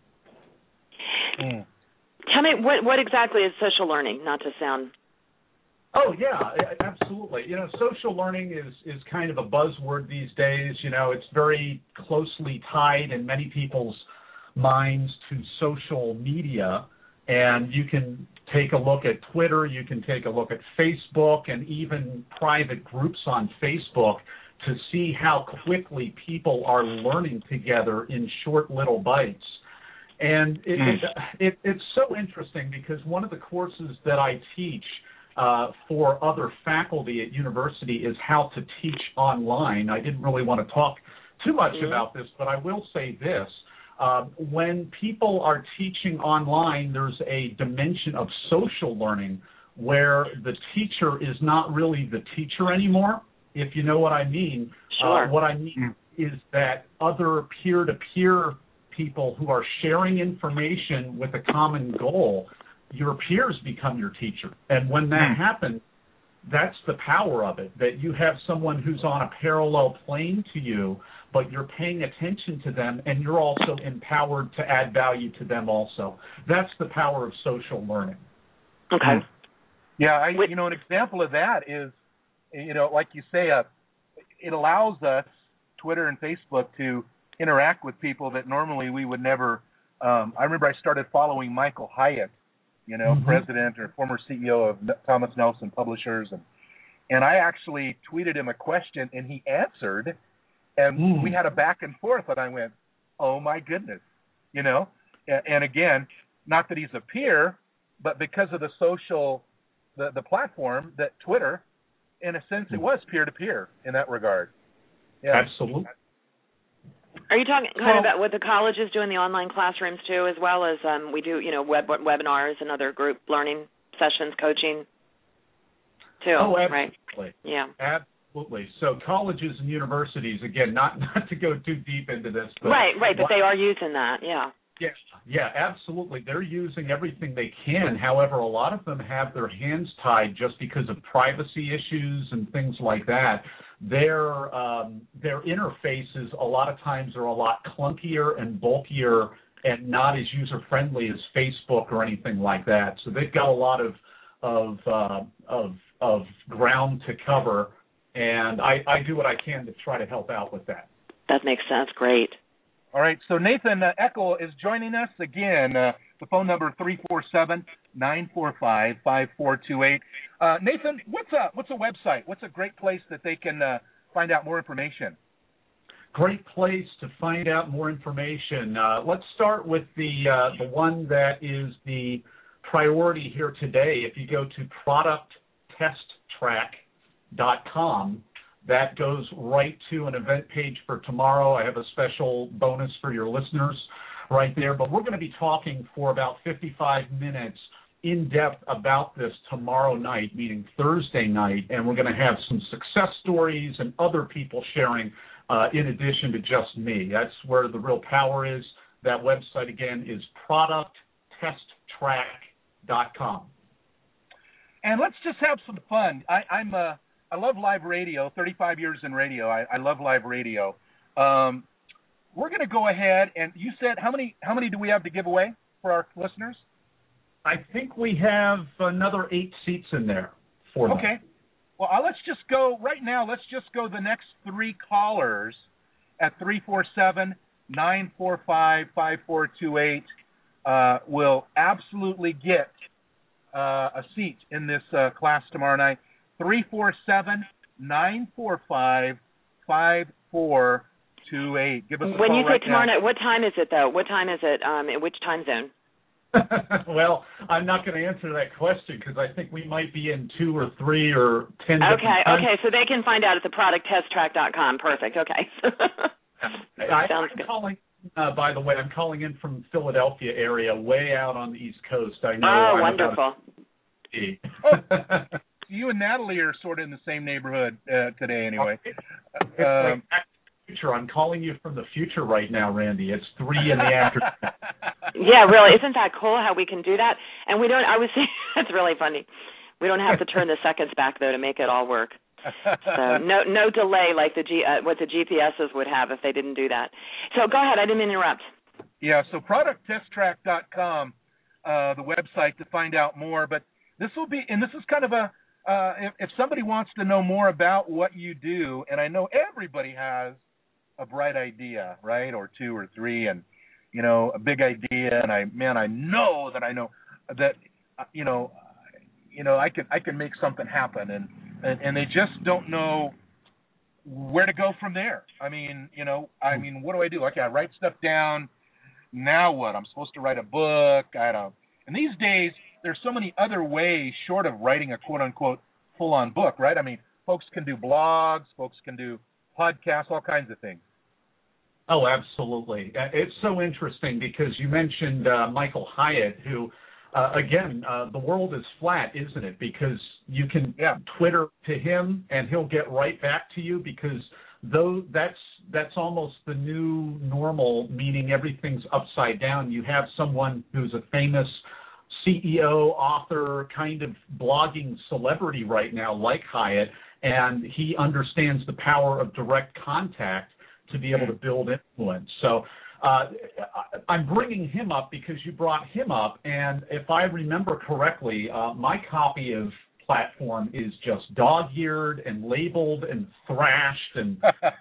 Mm. Tell me, what what exactly is social learning, not to sound... Oh, yeah, absolutely. You know, social learning is, is kind of a buzzword these days. You know, it's very closely tied in many people's minds to social media. And you can take a look at Twitter, you can take a look at Facebook, and even private groups on Facebook to see how quickly people are learning together in short little bites. And it, mm. it, it, it's so interesting because one of the courses that I teach uh, for other faculty at university is how to teach online. I didn't really want to talk too much mm. about this, but I will say this. Uh, when people are teaching online, there's a dimension of social learning where the teacher is not really the teacher anymore, if you know what I mean. Sure. Uh, what I mean mm. is that other peer-to-peer people who are sharing information with a common goal, your peers become your teacher. And when that mm. happens, that's the power of it, that you have someone who's on a parallel plane to you, but you're paying attention to them, and you're also empowered to add value to them also. That's the power of social learning. Okay. Yeah, I, you know, an example of that is, you know, like you say, uh, it allows us, Twitter and Facebook, to interact with people that normally we would never. Um, I remember I started following Michael Hyatt, you know, mm-hmm. president or former C E O of Thomas Nelson Publishers, and and I actually tweeted him a question, and he answered, and mm. we had a back and forth, and I went, oh my goodness, you know, and, and again, not that he's a peer, but because of the social, the the platform that Twitter, in a sense, it was peer to peer in that regard. Yeah. Absolutely. Are you talking kind of about what the colleges do in the online classrooms too, as well as um, we do, you know, web webinars and other group learning sessions, coaching too? Oh, absolutely. Right? Yeah. Absolutely. So colleges and universities, again, not not to go too deep into this, but right, right, but they are using that, yeah. Yeah, yeah, absolutely. They're using everything they can. However, a lot of them have their hands tied just because of privacy issues and things like that. Their um, their interfaces a lot of times are a lot clunkier and bulkier and not as user-friendly as Facebook or anything like that. So they've got a lot of of uh, of, of ground to cover, and I, I do what I can to try to help out with that. That makes sense. Great. All right, so Nathan uh, Eckel is joining us again. Uh, the phone number three four seven, nine four five, five four two eight. Uh, Nathan, what's a what's a website? What's a great place that they can uh, find out more information? Great place to find out more information. Uh, let's start with the uh, the one that is the priority here today. If you go to product test track dot com. That goes right to an event page for tomorrow. I have a special bonus for your listeners right there. But we're going to be talking for about fifty-five minutes in depth about this tomorrow night, meaning Thursday night. And we're going to have some success stories and other people sharing uh, in addition to just me. That's where the real power is. That website, again, is product test track dot com. And let's just have some fun. I, I'm a... I love live radio, thirty-five years in radio. I, I love live radio. Um, we're going to go ahead, and you said how many how many do we have to give away for our listeners? I think we have another eight seats in there for them. Okay. Well, uh, let's just go right now. Let's just go the next three callers at three four seven, nine four five, five four two eight uh, will absolutely get uh, a seat in this uh, class tomorrow night. three four seven, nine four five, five four two eight. Give us a when call you right say tomorrow now. night, what time is it, though? What time is it? Um, in which time zone? Well, I'm not going to answer that question because I think we might be in two or three or ten. Okay, okay, so they can find out at the product test track dot com. Perfect, okay. I, Sounds I'm good. calling, uh, by the way, I'm calling in from Philadelphia area, way out on the East Coast. I know. Oh, I'm wonderful. About oh, you and Natalie are sort of in the same neighborhood uh, today anyway. It's Um, like back to the future. I'm calling you from the future right now, Randy. It's three in the afternoon. Yeah, really. Isn't that cool how we can do that? And we don't, I was saying, that's really funny. We don't have to turn the seconds back, though, to make it all work. So no no delay like the G, uh, what the G P S's would have if they didn't do that. So go ahead. I didn't interrupt. Yeah, so product test track dot com, uh, the website to find out more. But this will be, and this is kind of a, uh, if, if somebody wants to know more about what you do, and I know everybody has a bright idea, right, or two or three, and, you know, a big idea, and I, man, I know that I know that, uh, you know, you know, I can, I can make something happen, and, and, and they just don't know where to go from there. I mean, you know, I mean, what do I do? Okay, I write stuff down. Now what? I'm supposed to write a book. I don't. And these days, there's so many other ways short of writing a quote-unquote full-on book, right? I mean, folks can do blogs. Folks can do podcasts, all kinds of things. Oh, absolutely. It's so interesting because you mentioned uh, Michael Hyatt, who, uh, again, uh, the world is flat, isn't it? Because you can yeah. Twitter to him and he'll get right back to you because though that's that's almost the new normal, meaning everything's upside down. You have someone who's a famous C E O, author, kind of blogging celebrity right now like Hyatt, and he understands the power of direct contact to be able to build influence. So uh, I'm bringing him up because you brought him up, and if I remember correctly, uh, my copy of Platform is just dog-eared and labeled and thrashed and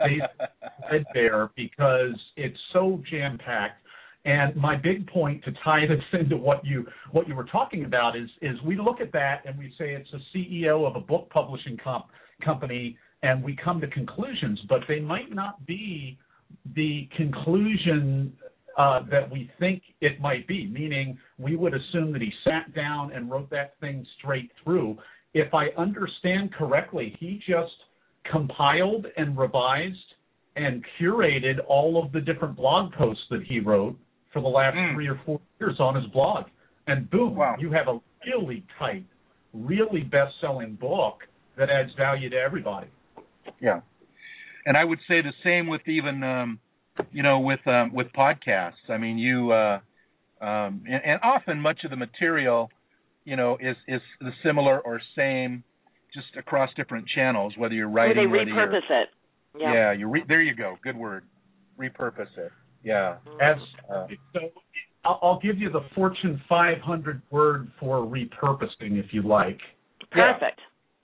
threadbare because it's so jam-packed. And my big point to tie this into what you what you were talking about is is we look at that and we say it's a C E O of a book publishing comp, company, and we come to conclusions, but they might not be the conclusion uh, that we think it might be, meaning we would assume that he sat down and wrote that thing straight through. If I understand correctly, he just compiled and revised and curated all of the different blog posts that he wrote for the last mm. three or four years on his blog. And boom, wow. you have a really tight, really best-selling book that adds value to everybody. Yeah. And I would say the same with even, um, you know, with um, with podcasts. I mean, you, uh, um, and, and often much of the material, you know, is, is the similar or same just across different channels, whether you're writing or they whether repurpose you're, it. Yeah, yeah you re- there you go. Good word. Repurpose it. Yeah. As, uh, so I'll give you the Fortune five hundred word for repurposing, if you like. Perfect.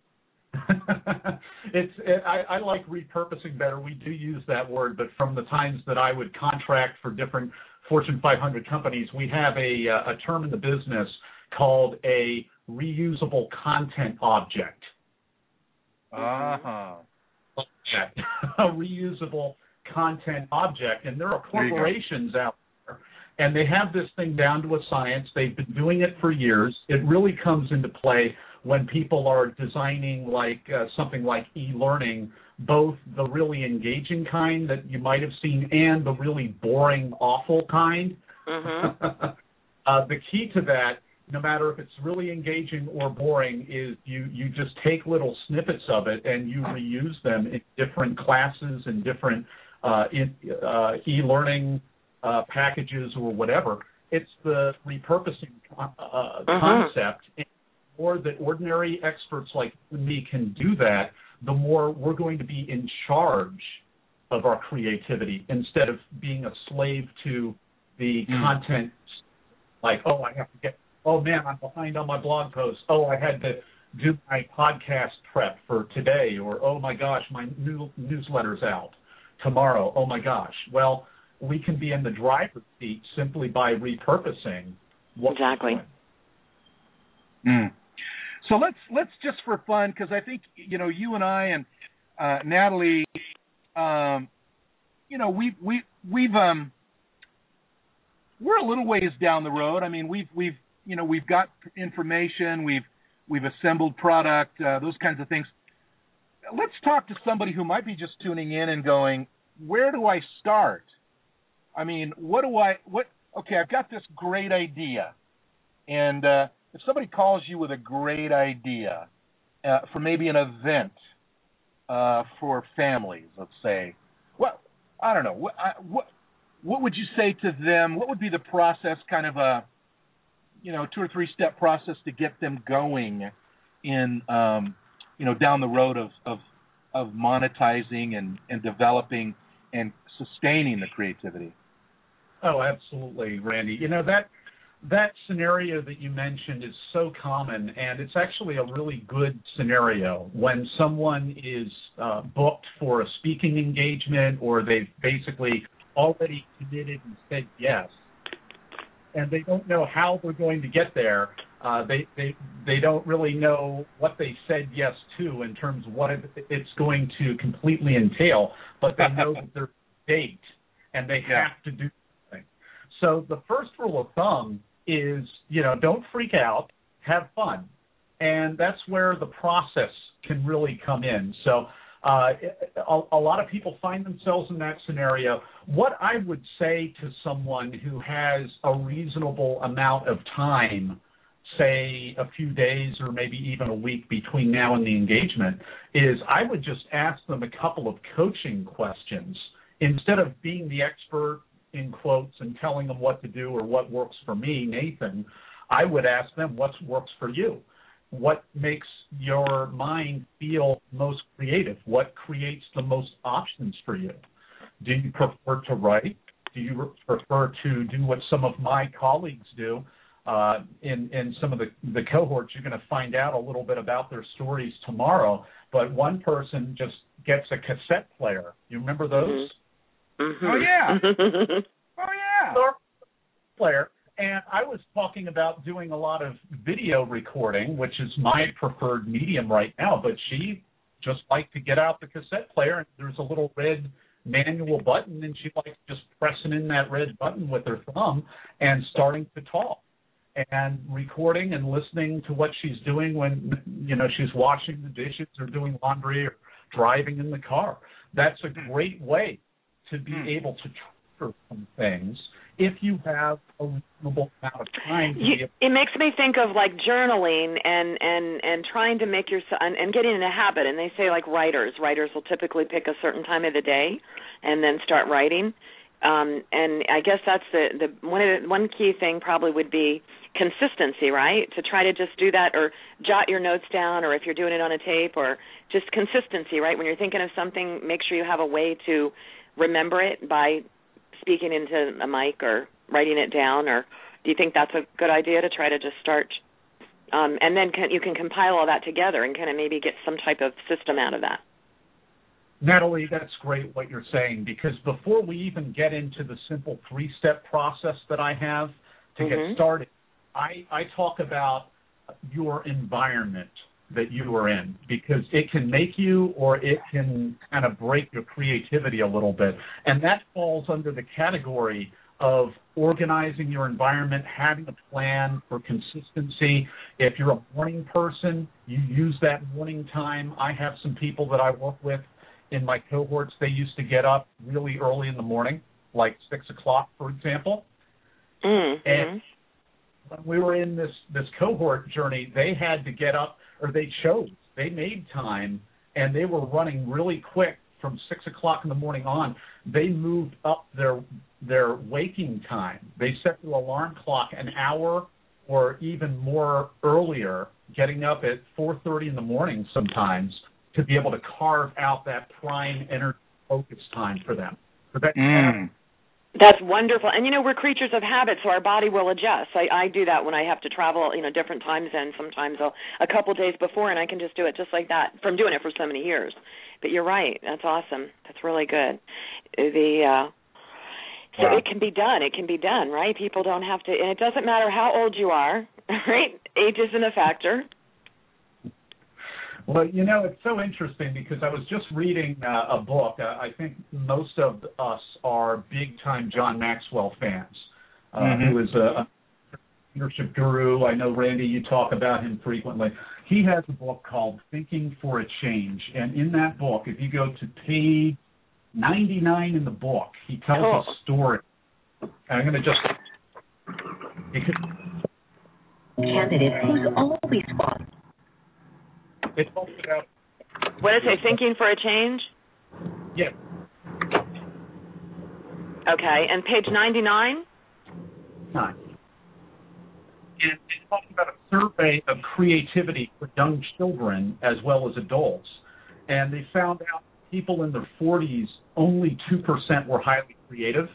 it's it, I, I like repurposing better. We do use that word, but from the times that I would contract for different Fortune five hundred companies, we have a, a term in the business called a reusable content object. Uh-huh. A reusable content object. And there are corporations there out there, and they have this thing down to a science. They've been doing it for years. It really comes into play when people are designing like uh, something like e-learning, both the really engaging kind that you might have seen and the really boring, awful kind. Mm-hmm. uh, the key to that, no matter if it's really engaging or boring, is you, you just take little snippets of it and you reuse them in different classes and different uh, in, uh, e-learning uh, packages or whatever. It's the repurposing uh, mm-hmm. concept. And the more that ordinary experts like me can do that, the more we're going to be in charge of our creativity instead of being a slave to the mm. content. Like, oh, I have to get. Oh man, I'm behind on my blog post. Oh, I had to do my podcast prep for today, or, oh, my gosh, my new newsletter's out tomorrow. Oh, my gosh. Well, we can be in the driver's seat simply by repurposing what exactly. we're doing. Mm. So let's let's just for fun, because I think, you know, you and I and uh, Natalie, um, you know, we we we've um we're a little ways down the road. I mean, we've we've you know we've got information, we've we've assembled product, uh, those kinds of things. Let's talk to somebody who might be just tuning in and going, where do I start? I mean, what do I what? Okay, I've got this great idea, and uh, if somebody calls you with a great idea uh, for maybe an event uh, for families, let's say, well, I don't know, what, I, what what would you say to them? What would be the process, kind of a, you know, two or three step process to get them going in, um, you know, down the road of of, of monetizing and, and developing and sustaining the creativity? Oh, absolutely, Randy. You know, that that scenario that you mentioned is so common, and it's actually a really good scenario when someone is uh, booked for a speaking engagement, or they've basically already committed and said yes, and they don't know how they're going to get there. Uh, they, they they don't really know what they said yes to in terms of what it, it's going to completely entail, but they know that there's a date, and they yeah. have to do something. So the first rule of thumb is, you know, don't freak out, have fun. And that's where the process can really come in. So uh, a, a lot of people find themselves in that scenario. What I would say to someone who has a reasonable amount of time, say a few days or maybe even a week between now and the engagement, is I would just ask them a couple of coaching questions. Instead of being the expert, in quotes, and telling them what to do or what works for me, Nathan, I would ask them what works for you. What makes your mind feel most creative? What creates the most options for you? Do you prefer to write? Do you prefer to do what some of my colleagues do? Uh, in, in some of the, the cohorts, you're going to find out a little bit about their stories tomorrow, but one person just gets a cassette player. You remember those? Mm-hmm. Mm-hmm. Oh, yeah. oh, yeah. Player. And I was talking about doing a lot of video recording, which is my preferred medium right now, but she just liked to get out the cassette player, and there's a little red manual button, and she likes just pressing in that red button with her thumb and starting to talk and recording and listening to what she's doing when, you know, she's washing the dishes or doing laundry or driving in the car. That's a great way to be mm. able to trigger some things if you have a reasonable amount of time. To you, be able it makes me think of like journaling and, and, and trying to make yourself and, and getting in a habit. And they say like writers, writers will typically pick a certain time of the day and then start writing. Um, and I guess that's the, the one of the, one key thing probably would be consistency, right? To try to just do that or jot your notes down, or if you're doing it on a tape, or just consistency, right? When you're thinking of something, make sure you have a way to remember it by speaking into a mic or writing it down. Or do you think that's a good idea to try to just start um, and then can, you can compile all that together and kind of maybe get some type of system out of that? Natalie, that's great what you're saying, because before we even get into the simple three-step process that I have to mm-hmm. get started, I, I talk about your environment that you are in, because it can make you or it can kind of break your creativity a little bit. And that falls under the category of organizing your environment, having a plan for consistency. If you're a morning person, you use that morning time. I have some people that I work with in my cohorts. They used to get up really early in the morning, like six o'clock, for example. Mm-hmm. And when we were in this, this cohort journey, they had to get up, or they chose, they made time, and they were running really quick from six o'clock in the morning on. They moved up their their waking time. They set the alarm clock an hour or even more earlier, getting up at four thirty in the morning sometimes to be able to carve out that prime energy focus time for them. So that mm. That's wonderful. And, you know, we're creatures of habit, so our body will adjust. I, I do that when I have to travel, you know, different time zones, sometimes a, a couple days before, and I can just do it just like that from doing it for so many years. But you're right. That's awesome. That's really good. The uh, So wow. It can be done. It can be done, right? People don't have to, and it doesn't matter how old you are, right? Age isn't a factor. Well, you know, it's so interesting because I was just reading uh, a book. Uh, I think most of us are big-time John Maxwell fans, uh, mm-hmm. who is a, a leadership guru. I know, Randy, you talk about him frequently. He has a book called Thinking for a Change, and in that book, if you go to page ninety-nine in the book, he tells oh. a story. And I'm going to just... Because, Candidate who's always fun. It talks about... What is it, Thinking for a Change? Yes. Okay, and page ninety-nine? Nine. And it talks about a survey of creativity for young children as well as adults. And they found out people in their forties, only two percent were highly creative.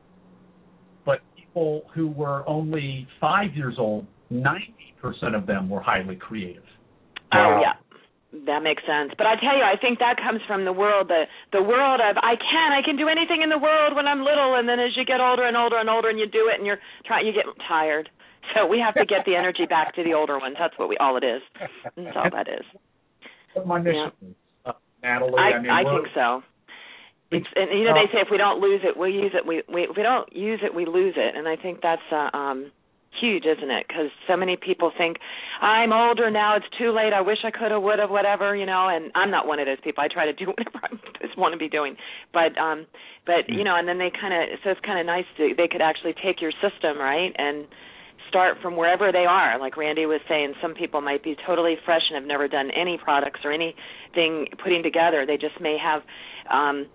But people who were only five years old, ninety percent of them were highly creative. Oh, yeah. That makes sense. But I tell you, I think that comes from the world, the the world of I can, I can do anything in the world when I'm little, and then as you get older and older and older and you do it and you're trying, you get tired. So we have to get the energy back to the older ones. That's what we, all it is. That's all that is. What my mission yeah. is, uh, Natalie. I, I, mean, I think so. It's, and you know, they say if we don't lose it, we use it. We, we if we don't use it, we lose it. And I think that's uh, um, huge, isn't it? Because so many people think, I'm older now, it's too late, I wish I could have, would have, whatever, you know, and I'm not one of those people. I try to do whatever I just want to be doing. But, um, but you know, and then they kind of, so it's kind of nice to, they could actually take your system, right, and start from wherever they are. Like Randy was saying, some people might be totally fresh and have never done any products or anything putting together. They just may have um,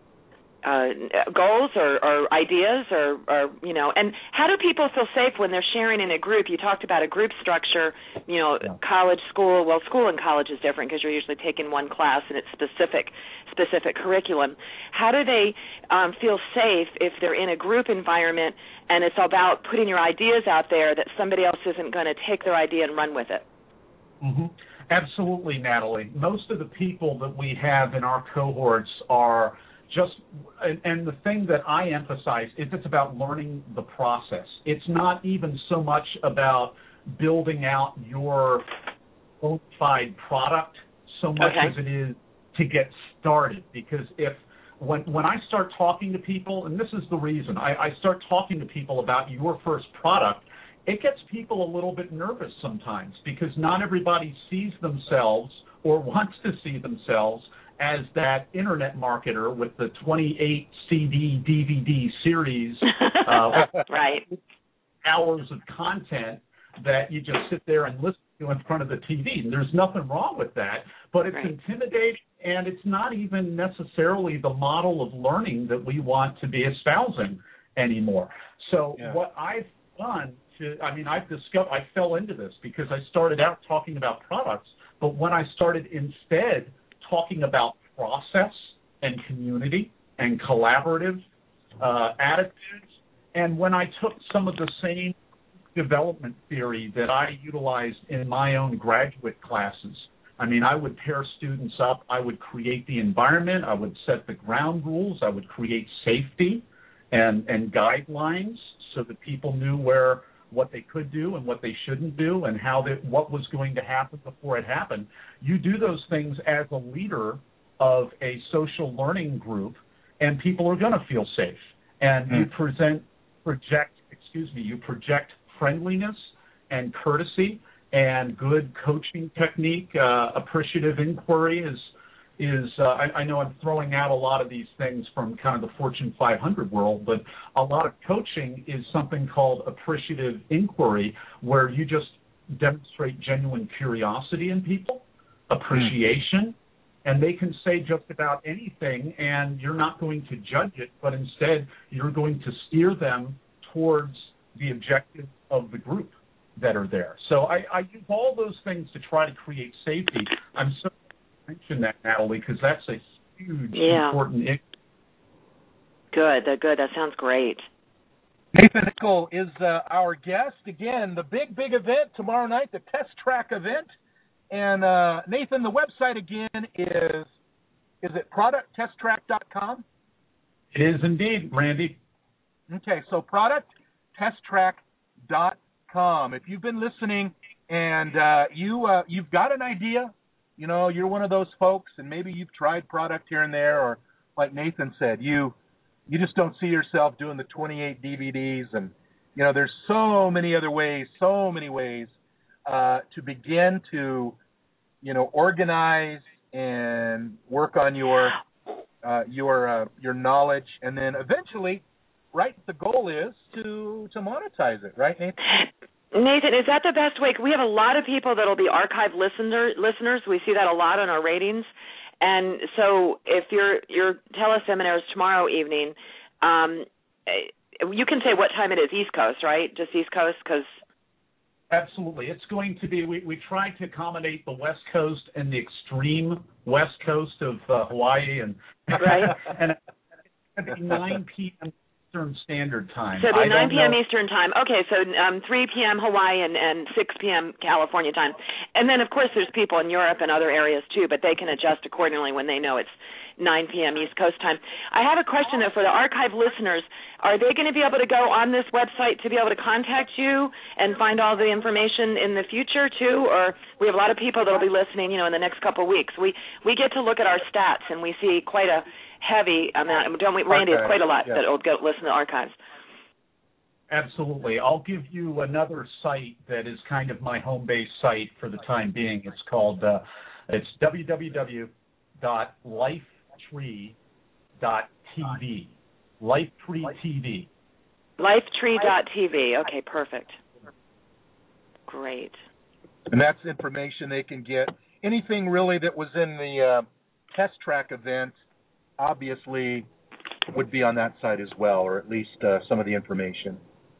uh, goals or, or ideas or, or, you know, and how do people feel safe when they're sharing in a group? You talked about a group structure, you know, yeah. college, school. Well, school and college is different because you're usually taking one class and it's specific, specific curriculum. How do they um, feel safe if they're in a group environment and it's about putting your ideas out there that somebody else isn't going to take their idea and run with it? Mm-hmm. Absolutely, Natalie. Most of the people that we have in our cohorts are just, and, and the thing that I emphasize is it's about learning the process. It's not even so much about building out your bona fide product so much okay. as it is to get started. Because if when when I start talking to people, and this is the reason, I, I start talking to people about your first product, it gets people a little bit nervous sometimes because not everybody sees themselves or wants to see themselves as that internet marketer with the twenty-eight C D D V D series, uh, right. hours of content that you just sit there and listen to in front of the T V. And there's nothing wrong with that, but it's right. intimidating, and it's not even necessarily the model of learning that we want to be espousing anymore. So yeah. what I've done to, I mean, I've discovered, I fell into this because I started out talking about products, but when I started instead talking about process and community and collaborative uh, attitudes. And when I took some of the same development theory that I utilized in my own graduate classes, I mean, I would pair students up, I would create the environment, I would set the ground rules, I would create safety and, and guidelines so that people knew where what they could do and what they shouldn't do and how they, what was going to happen before it happened. You do those things as a leader of a social learning group, and people are going to feel safe. And mm. you present, project, excuse me, you project friendliness and courtesy and good coaching technique. Uh, appreciative inquiry is is uh, I, I know I'm throwing out a lot of these things from kind of the Fortune five hundred world, but a lot of coaching is something called appreciative inquiry, where you just demonstrate genuine curiosity in people, appreciation, mm. and they can say just about anything, and you're not going to judge it, but instead you're going to steer them towards the objectives of the group that are there. So I, I use all those things to try to create safety. I'm so mention that, Natalie, because that's a huge, yeah. important issue. Good. That good. That sounds great. Nathan Nickel is uh, our guest. Again, the big, big event tomorrow night, the Test Track event. And, uh, Nathan, the website again is, is it product test track dot com? It is indeed, Randy. Okay, so product test track dot com. If you've been listening and uh, you, uh, you've got an idea, you know, you're one of those folks, and maybe you've tried product here and there, or like Nathan said, you you just don't see yourself doing the twenty-eight D V Ds, and, you know, there's so many other ways, so many ways uh, to begin to, you know, organize and work on your uh, your uh, your knowledge, and then eventually, right, the goal is to to monetize it, right, Nathan? Nathan, is that the best way? We have a lot of people that will be archive listener, listeners. We see that a lot on our ratings. And so if your your teleseminar is tomorrow evening, um, you can say what time it is, East Coast, right? Just East Coast? Cause... Absolutely. It's going to be, we, we tried to accommodate the West Coast and the extreme West Coast of uh, Hawaii. and Right. and it's nine p.m. Eastern Standard Time. So it'll be nine p.m. know. Eastern Time. Okay, so um, three p.m. Hawaii and, and six p.m. California time. And then, of course, there's people in Europe and other areas, too, but they can adjust accordingly when they know it's nine p.m. East Coast time. I have a question, though, for the archive listeners. Are they going to be able to go on this website to be able to contact you and find all the information in the future, too? Or we have a lot of people that will be listening, you know, in the next couple of weeks. We, we get to look at our stats, and we see quite a heavy amount. Don't we, Randy? It's quite a lot yeah. that will go listen to the archives. Absolutely. I'll give you another site that is kind of my home base site for the time being. It's called, uh, it's w w w dot lifetree dot t v. Lifetree T V. Lifetree dot t v. Okay, perfect. Great. And that's information they can get. Anything really that was in the uh, Test Track event obviously would be on that site as well, or at least uh, some of the information.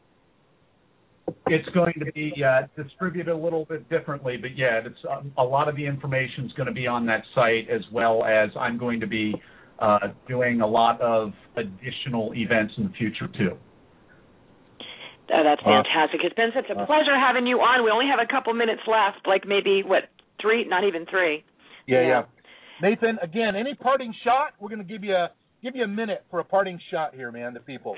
It's going to be uh, distributed a little bit differently, but yeah, it's um, a lot of the information is going to be on that site, as well as I'm going to be uh, doing a lot of additional events in the future too. Oh, that's fantastic. It's been such a pleasure having you on. We only have a couple minutes left, like maybe, what, three? Not even three. Yeah, yeah. yeah. Nathan, again, any parting shot? We're going to give you a give you a minute for a parting shot here, man, to people.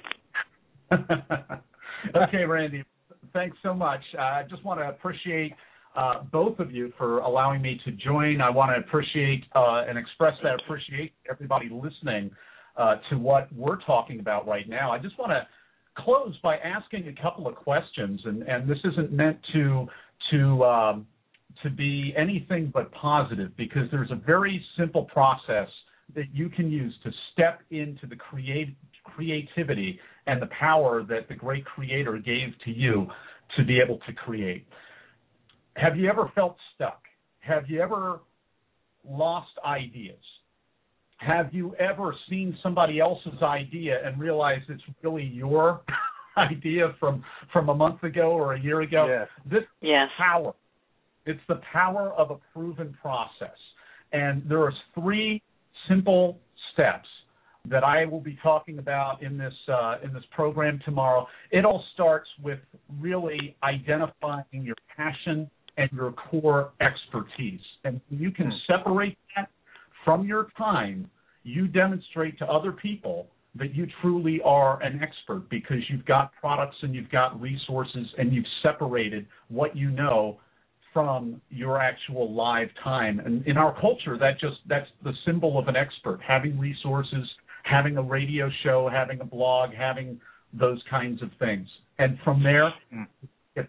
Okay, Randy. Thanks so much. Uh, I just want to appreciate uh, both of you for allowing me to join. I want to appreciate uh, and express that appreciation to everybody listening uh, to what we're talking about right now. I just want to close by asking a couple of questions, and, and this isn't meant to to um, to be anything but positive, because there's a very simple process that you can use to step into the create, creativity and the power that the great Creator gave to you to be able to create. Have you ever felt stuck? Have you ever lost ideas? Have you ever seen somebody else's idea and realized it's really your idea from, from a month ago or a year ago? Yes. This yes. power. It's the power of a proven process. And there are three simple steps that I will be talking about in this uh, in this program tomorrow. It all starts with really identifying your passion and your core expertise. And when you can separate that from your time, you demonstrate to other people that you truly are an expert, because you've got products and you've got resources and you've separated what you know from your actual live time. And in our culture, that just that's the symbol of an expert, having resources, having a radio show, having a blog, having those kinds of things. And from there, it,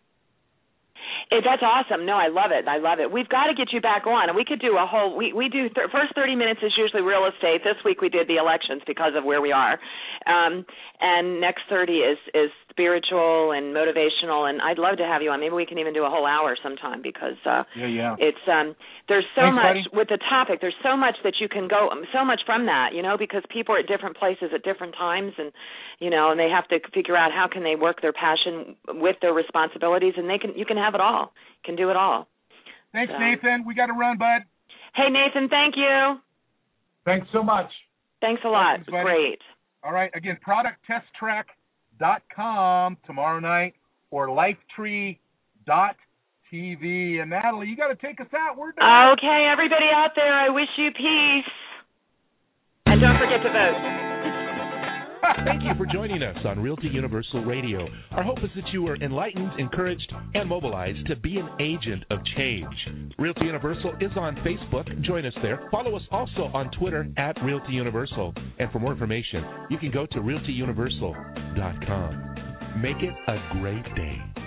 It, that's awesome. No, I love it. I love it. We've got to get you back on, and we could do a whole. We we do th- first thirty minutes is usually real estate. This week we did the elections because of where we are, um, and next thirty is is spiritual and motivational. And I'd love to have you on. Maybe we can even do a whole hour sometime, because uh, yeah, yeah. it's um, there's so Thanks, much buddy. with the topic. There's so much that you can go, so much from that, you know, because people are at different places at different times, and you know, and they have to figure out how can they work their passion with their responsibilities, and they can you can have it all. Can do it all. Thanks, so. Nathan. We got to run, bud. Hey, Nathan, thank you. Thanks so much. Thanks a lot. Thanks, buddy. Great. All right. Again, product test track dot com tomorrow night or lifetree dot t v. And Natalie, you got to take us out. We're done. Okay, everybody out there, I wish you peace. And don't forget to vote. Thank you for joining us on Realty Universal Radio. Our hope is that you are enlightened, encouraged, and mobilized to be an agent of change. Realty Universal is on Facebook. Join us there. Follow us also on Twitter at Realty Universal. And for more information, you can go to realty universal dot com. Make it a great day.